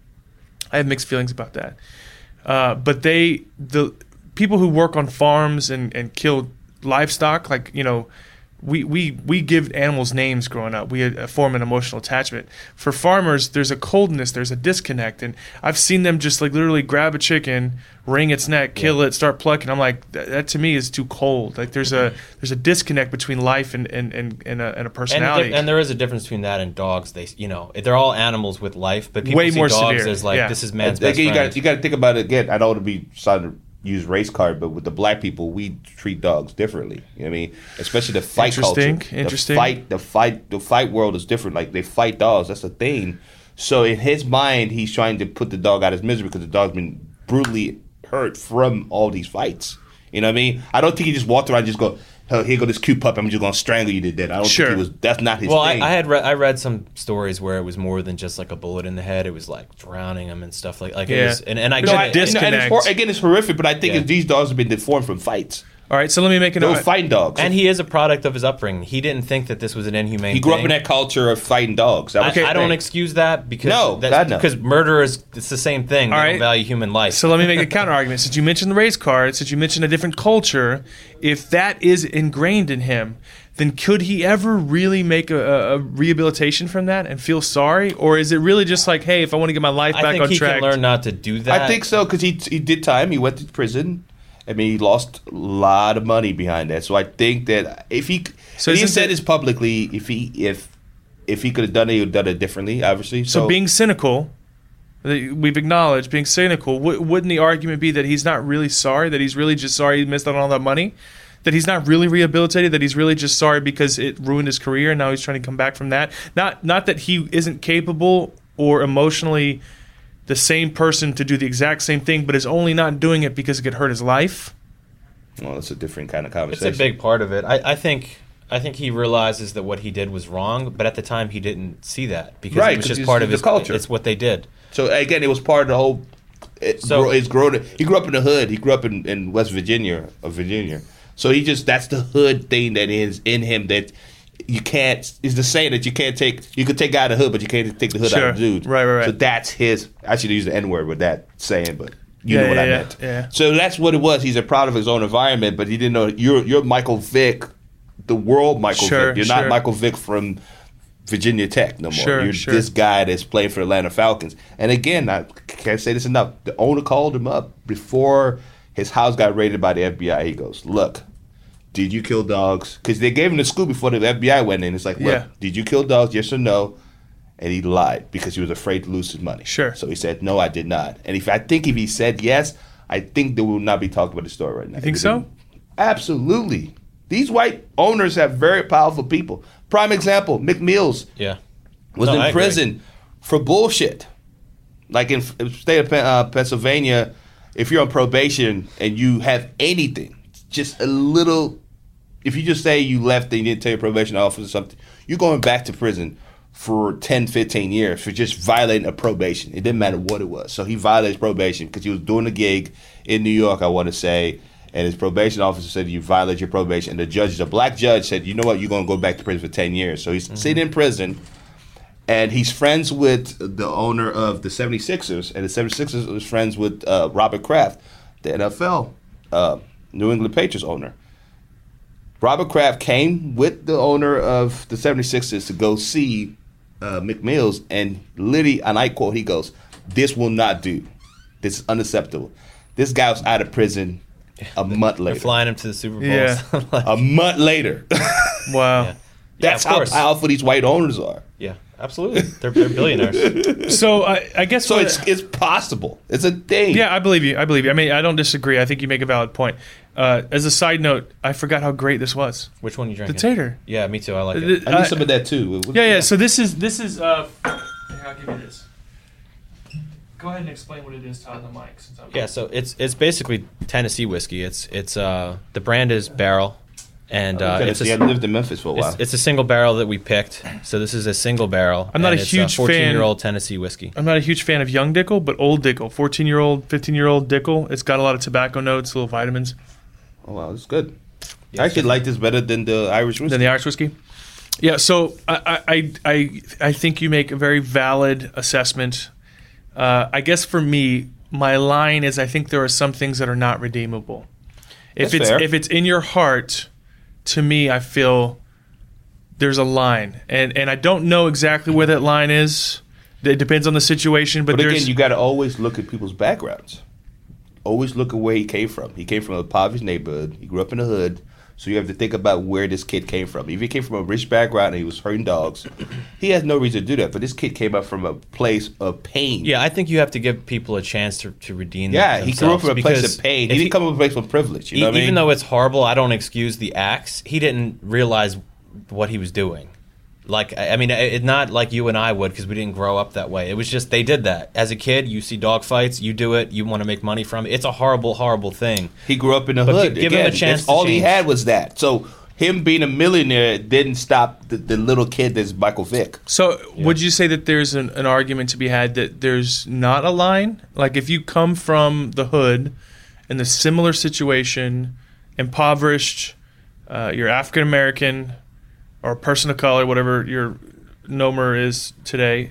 I have mixed feelings about that. Uh, but they the people who work on farms and, and kill livestock, like you know. We, we we give animals names growing up. We uh, form an emotional attachment. For farmers, there's a coldness, there's a disconnect, and I've seen them just like literally grab a chicken, wring its neck, kill it, start plucking. I'm like, that, that to me is too cold. Like there's a there's a disconnect between life and and, and, and, a, and a And, personality. and there is a difference between that and dogs. They, you know, they're all animals with life, but people Way see more dogs severe, as like yeah. this is man's Again, best you friend. got you got to think about it again. I don't want to be trying to use race card, but with the black people, we treat dogs differently. You know what I mean? Especially the fight Interesting, culture. interesting. The fight, the fight, the fight world is different. Like they fight dogs. That's a thing. So in his mind, he's trying to put the dog out of his misery because the dog's been brutally hurt from all these fights. You know what I mean? I don't think he just walked around and just go, oh, here go this cute pup. I'm just gonna strangle you to death. I don't Sure. think he was. That's not his well, I, thing. I had re- I read some stories where it was more than just like a bullet in the head. It was like drowning him and stuff like like Yeah. it was. And, and I There's get a it. dis- and, and it's disconnect. hor- again, it's horrific, but I think Yeah. if these dogs have been deformed from fights. All right, so let me make a They were note. fighting dogs. And he is a product of his upbringing. He didn't think that this was an inhumane He grew thing. up in that culture of fighting dogs. That I, was his I don't thing. excuse that because No, that's, God, no. because murder is it's the same thing. They All don't right. value human life. So let me make a counter argument. Since you mentioned the race card, since you mentioned a different culture, if that is ingrained in him, then could he ever really make a, a rehabilitation from that and feel sorry, or is it really just like, hey, if I want to get my life I back think on he track? can learn not to do that. I think so because he he did time. He went to prison. I mean, he lost a lot of money behind that. So I think that if he, So and he isn't said that- this publicly, if he if if he could have done it, he would have done it differently. Obviously, So so, being cynical, that we've acknowledged being cynical. W- wouldn't the argument be that he's not really sorry? That he's really just sorry he missed out on all that money? That he's not really rehabilitated? That he's really just sorry because it ruined his career and now he's trying to come back from that? Not not that he isn't capable or emotionally the same person to do the exact same thing, but is only not doing it because it could hurt his life. well, that's a different kind of it's conversation. a big part of it. I, I think I think he realizes that what he did was wrong, but at the time he didn't see that because Right, it was 'cause just it's part of the his culture. It's what they did. So again, it was part of the whole. It, So- so his growing. He grew up in the hood. He grew up in, in West Virginia, of Virginia. So he just that's the hood thing that is in him that you can't. Is the saying that you can't take. You could take out of the hood, but you can't take the hood Sure. out of the dude. Right, right, right. So that's his. I should use the N word with that saying, but you Yeah, know what yeah, I yeah, meant. yeah. So that's what it was. He's a proud of his own environment, but he didn't know you're you're Michael Vick, the world Michael Sure, Vick. You're sure. not Michael Vick from Virginia Tech no more. Sure, You're sure. this guy that's playing for the Atlanta Falcons. And again, I can't say this enough. The owner called him up before his house got raided by the F B I. He goes, "Look, did you kill dogs?" Because they gave him the scoop before the F B I went in. It's like, "Look, Yeah. did you kill dogs? Yes or no?" And he lied because he was afraid to lose his money. Sure. So he said, "No, I did not." And if I think if he said yes, I think that we will not be talking about the story right now. You think so? Absolutely. These white owners have very powerful people. Prime example: McMills Yeah. was No, I in agree. prison for bullshit. Like in the state of Pen- uh, Pennsylvania, if you're on probation and you have anything, just a little, if you just say you left and you didn't tell your probation officer or something, you're going back to prison for ten, fifteen years for just violating a probation. It didn't matter what it was. So he violated probation because he was doing a gig in New York, I want to say, and his probation officer said you violated your probation. And the judge, a black judge, said, you know what, you're going to go back to prison for ten years. So he's Mm-hmm. sitting in prison. and he's friends with the owner of the seventy-sixers, and the seventy-sixers was friends with uh, Robert Kraft, the N F L, uh, New England Patriots owner. Robert Kraft came with the owner of the seventy-sixers to go see uh, McMills, and literally, and I quote, he goes, "This will not do. This is unacceptable." This guy was out of prison a month They're later. flying him to the Super Bowl. Yeah. Like, A month later. Wow. Yeah. That's of how course. powerful these white owners are. Yeah, absolutely. They're, they're billionaires. So I, I guess So what- it's it's possible. It's a thing. yeah, I believe you. I believe you. I mean, I don't disagree. I think you make a valid point. Uh, as a side note, I forgot how great this was. Which one you The drinking? tater. Yeah, me too. I like The- it. I need Uh, some of that too. Yeah, yeah. So this is this is. Uh, here, I'll give you this. Go ahead and explain what it is, Todd, on the mic. Since I'm Yeah, so it's it's basically Tennessee whiskey. It's it's uh the brand is Barrel, and uh, it's Tennessee. I a, lived in Memphis for a while. it's, it's a single barrel that we picked. So this is a single barrel. I'm not and a it's huge fan- fourteen-year-old Tennessee whiskey. I'm not a huge fan of young Dickel, but old Dickel, fourteen year old, fifteen year old Dickel. It's got a lot of tobacco notes, little vitamins. oh wow, it's good. Yeah, I actually like this better than the Irish whiskey. Than the Irish whiskey. Yeah, so I I I, I think you make a very valid assessment. Uh, I guess for me, my line is I think there are some things that are not redeemable. If That's it's fair. if it's in your heart, to me, I feel there's a line, and and I don't know exactly where that line is. It depends on the situation, but, But there's again, you got to always look at people's backgrounds. Always look at where he came from. He came from a impoverished neighborhood. He grew up in the hood. So you have to think about where this kid came from. If he came from a rich background and he was hurting dogs, he has no reason to do that. But this kid came up from a place of pain. Yeah, I think you have to give people a chance to, to redeem Yeah, themselves. he grew up from a place because of pain. if He didn't come from a place of privilege. You know e- what I mean? even though it's horrible, I don't excuse the acts. He didn't realize what he was doing. Like, I I mean, it, not like you and I would, because we didn't grow up that way. It was just they did that. As a kid, you see dog fights, you do it, you want to make money from it. It's a horrible, horrible thing. He grew up in the But hood. give him a Again, chance that's to all he change. had was that. So him being a millionaire didn't stop the, the little kid that's Michael Vick. So, would you say that there's an, an argument to be had that there's not a line? Like, if you come from the hood in a similar situation, impoverished, uh, you're African American or a person of color, whatever your nomer is today,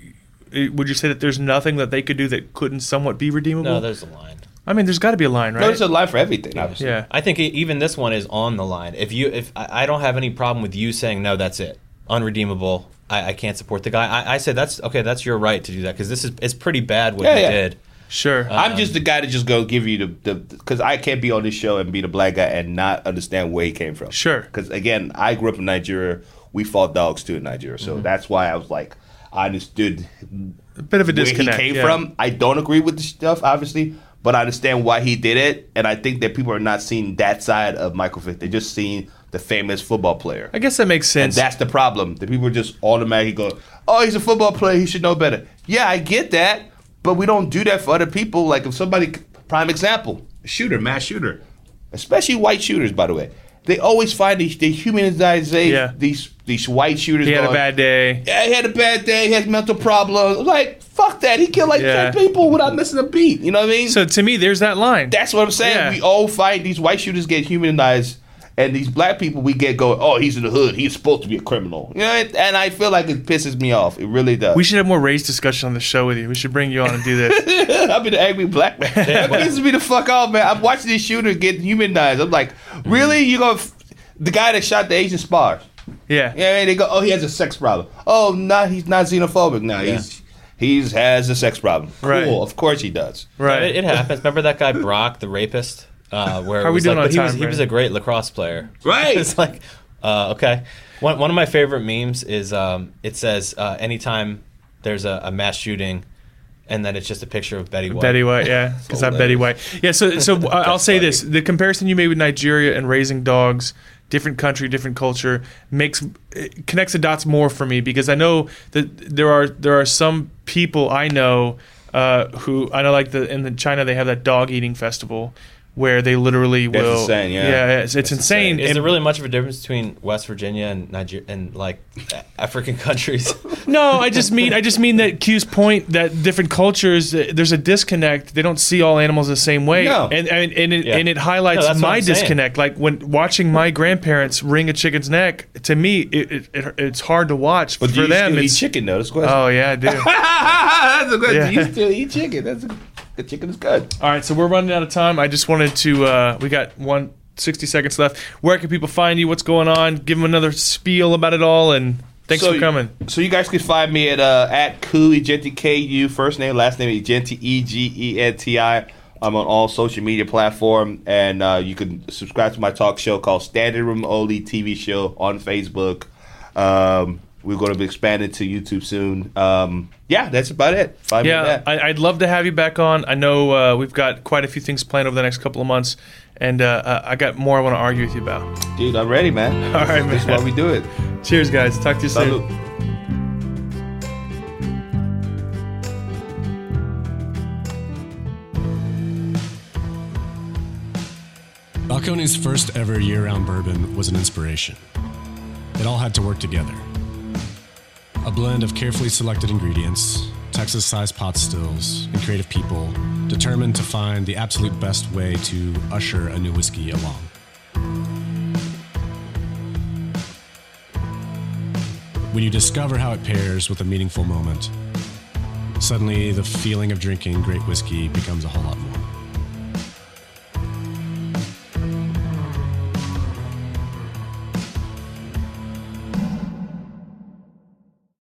w- would you say that there's nothing that they could do that couldn't somewhat be redeemable? No, there's a line. I mean, there's got to be a line, right? No, there's a line for everything, obviously. yeah. I think e- even this one is on the line. If you, if I I don't have any problem with you saying no, that's it, unredeemable. I, I can't support the guy. I, I said that's okay. That's your right to do that because this is it's pretty bad what Yeah, he yeah. did. Sure. I'm just the guy to just go give you the because I can't be on this show and be the black guy and not understand where he came from. Sure. Because again, I grew up in Nigeria. We fought dogs too in Nigeria, so that's why I was like, I understood a bit of a where disconnect. he came yeah. from. I don't agree with the stuff, obviously, but I understand why he did it, and I think that people are not seeing that side of Michael Vick. They're just seeing the famous football player. I guess that makes And sense. that's the problem. The people are just automatically go, oh, he's a football player. He should know better. Yeah, I get that, but we don't do that for other people. Like if somebody, prime example, a shooter, mass shooter, especially white shooters, by the way. They always find these, they humanize Yeah. these these white shooters. he had a going, bad day. Yeah, he had a bad day. He has mental problems. Like, fuck that. He killed like Yeah. ten people without missing a beat. You know what I mean? So to me, there's that line. That's what I'm saying. Yeah. We all fight. These white shooters get humanized, and these black people we get going. Oh, he's in the hood. He's supposed to be a criminal. You know, it- and I feel like it pisses me off. It really does. We should have more race discussion on the show with you. We should bring you on and do this. I've been an angry black man. That pisses me the fuck off, man. I'm watching this shooter get humanized. I'm like, really? You gonna f- the guy that shot the Asian spars? Yeah. Yeah, they go, oh, he has a sex problem. Oh, no, he's not xenophobic. No, Yeah. he's he's has a sex problem. Cool, Right. of course he does. Right. It, it happens. Remember that guy Brock, the rapist? Uh, where How it are we was doing like, on but he was time, he was Brandon? a great lacrosse player. Right. It's like, uh, okay. One one of my favorite memes is um, it says uh, anytime there's a, a mass shooting, and then it's just a picture of Betty White. Betty White, yeah, because I'm Betty White. Yeah, so so uh, I'll say this: the comparison you made with Nigeria and raising dogs, different country, different culture, makes it connects the dots more for me because I know that there are there are some people I know uh, who I know like the in the China they have that dog eating festival where they literally That's will. insane, yeah. yeah, it's, it's That's insane. insane. Is And- there really much of a difference between West Virginia and Niger and like African countries? No, I just mean I just mean that Q's point that different cultures uh, there's a disconnect. They don't see all animals the same way, No. and and and it, Yeah. and it No, highlights that's what my I'm saying. disconnect. Like when watching my grandparents wring a chicken's neck, to me it, it, it it's hard to watch. But For do you them, still eat it's chicken though? That's a question. oh yeah, I do. That's a good. Yeah. Do you still eat chicken? That's a, the chicken is good. All right, so we're running out of time. I just wanted to. Uh, we got one sixty seconds left. Where can people find you? What's going on? Give them another spiel about it all, and thanks so, for coming. So you guys can find me at uh, at Ku Egenti K U first name last name Egenti E G E N T I. I'm on all social media platform, and uh, you can subscribe to my talk show called Standing Room Only T V Show on Facebook. Um, we're going to be expanding to YouTube soon. Um, yeah, that's about it. Find me Yeah, there. I, I'd love to have you back on. I know uh, we've got quite a few things planned over the next couple of months, and uh, uh, I got more I want to argue with you about. Dude, I'm ready, man. All right, This is man. why we do it. Cheers, guys. Talk to you soon. Salute. Balcones' first ever year-round bourbon was an inspiration. It all had to work together. A blend of carefully selected ingredients, Texas-sized pot stills, and creative people determined to find the absolute best way to usher a new whiskey along. When you discover how it pairs with a meaningful moment, suddenly the feeling of drinking great whiskey becomes a whole lot more.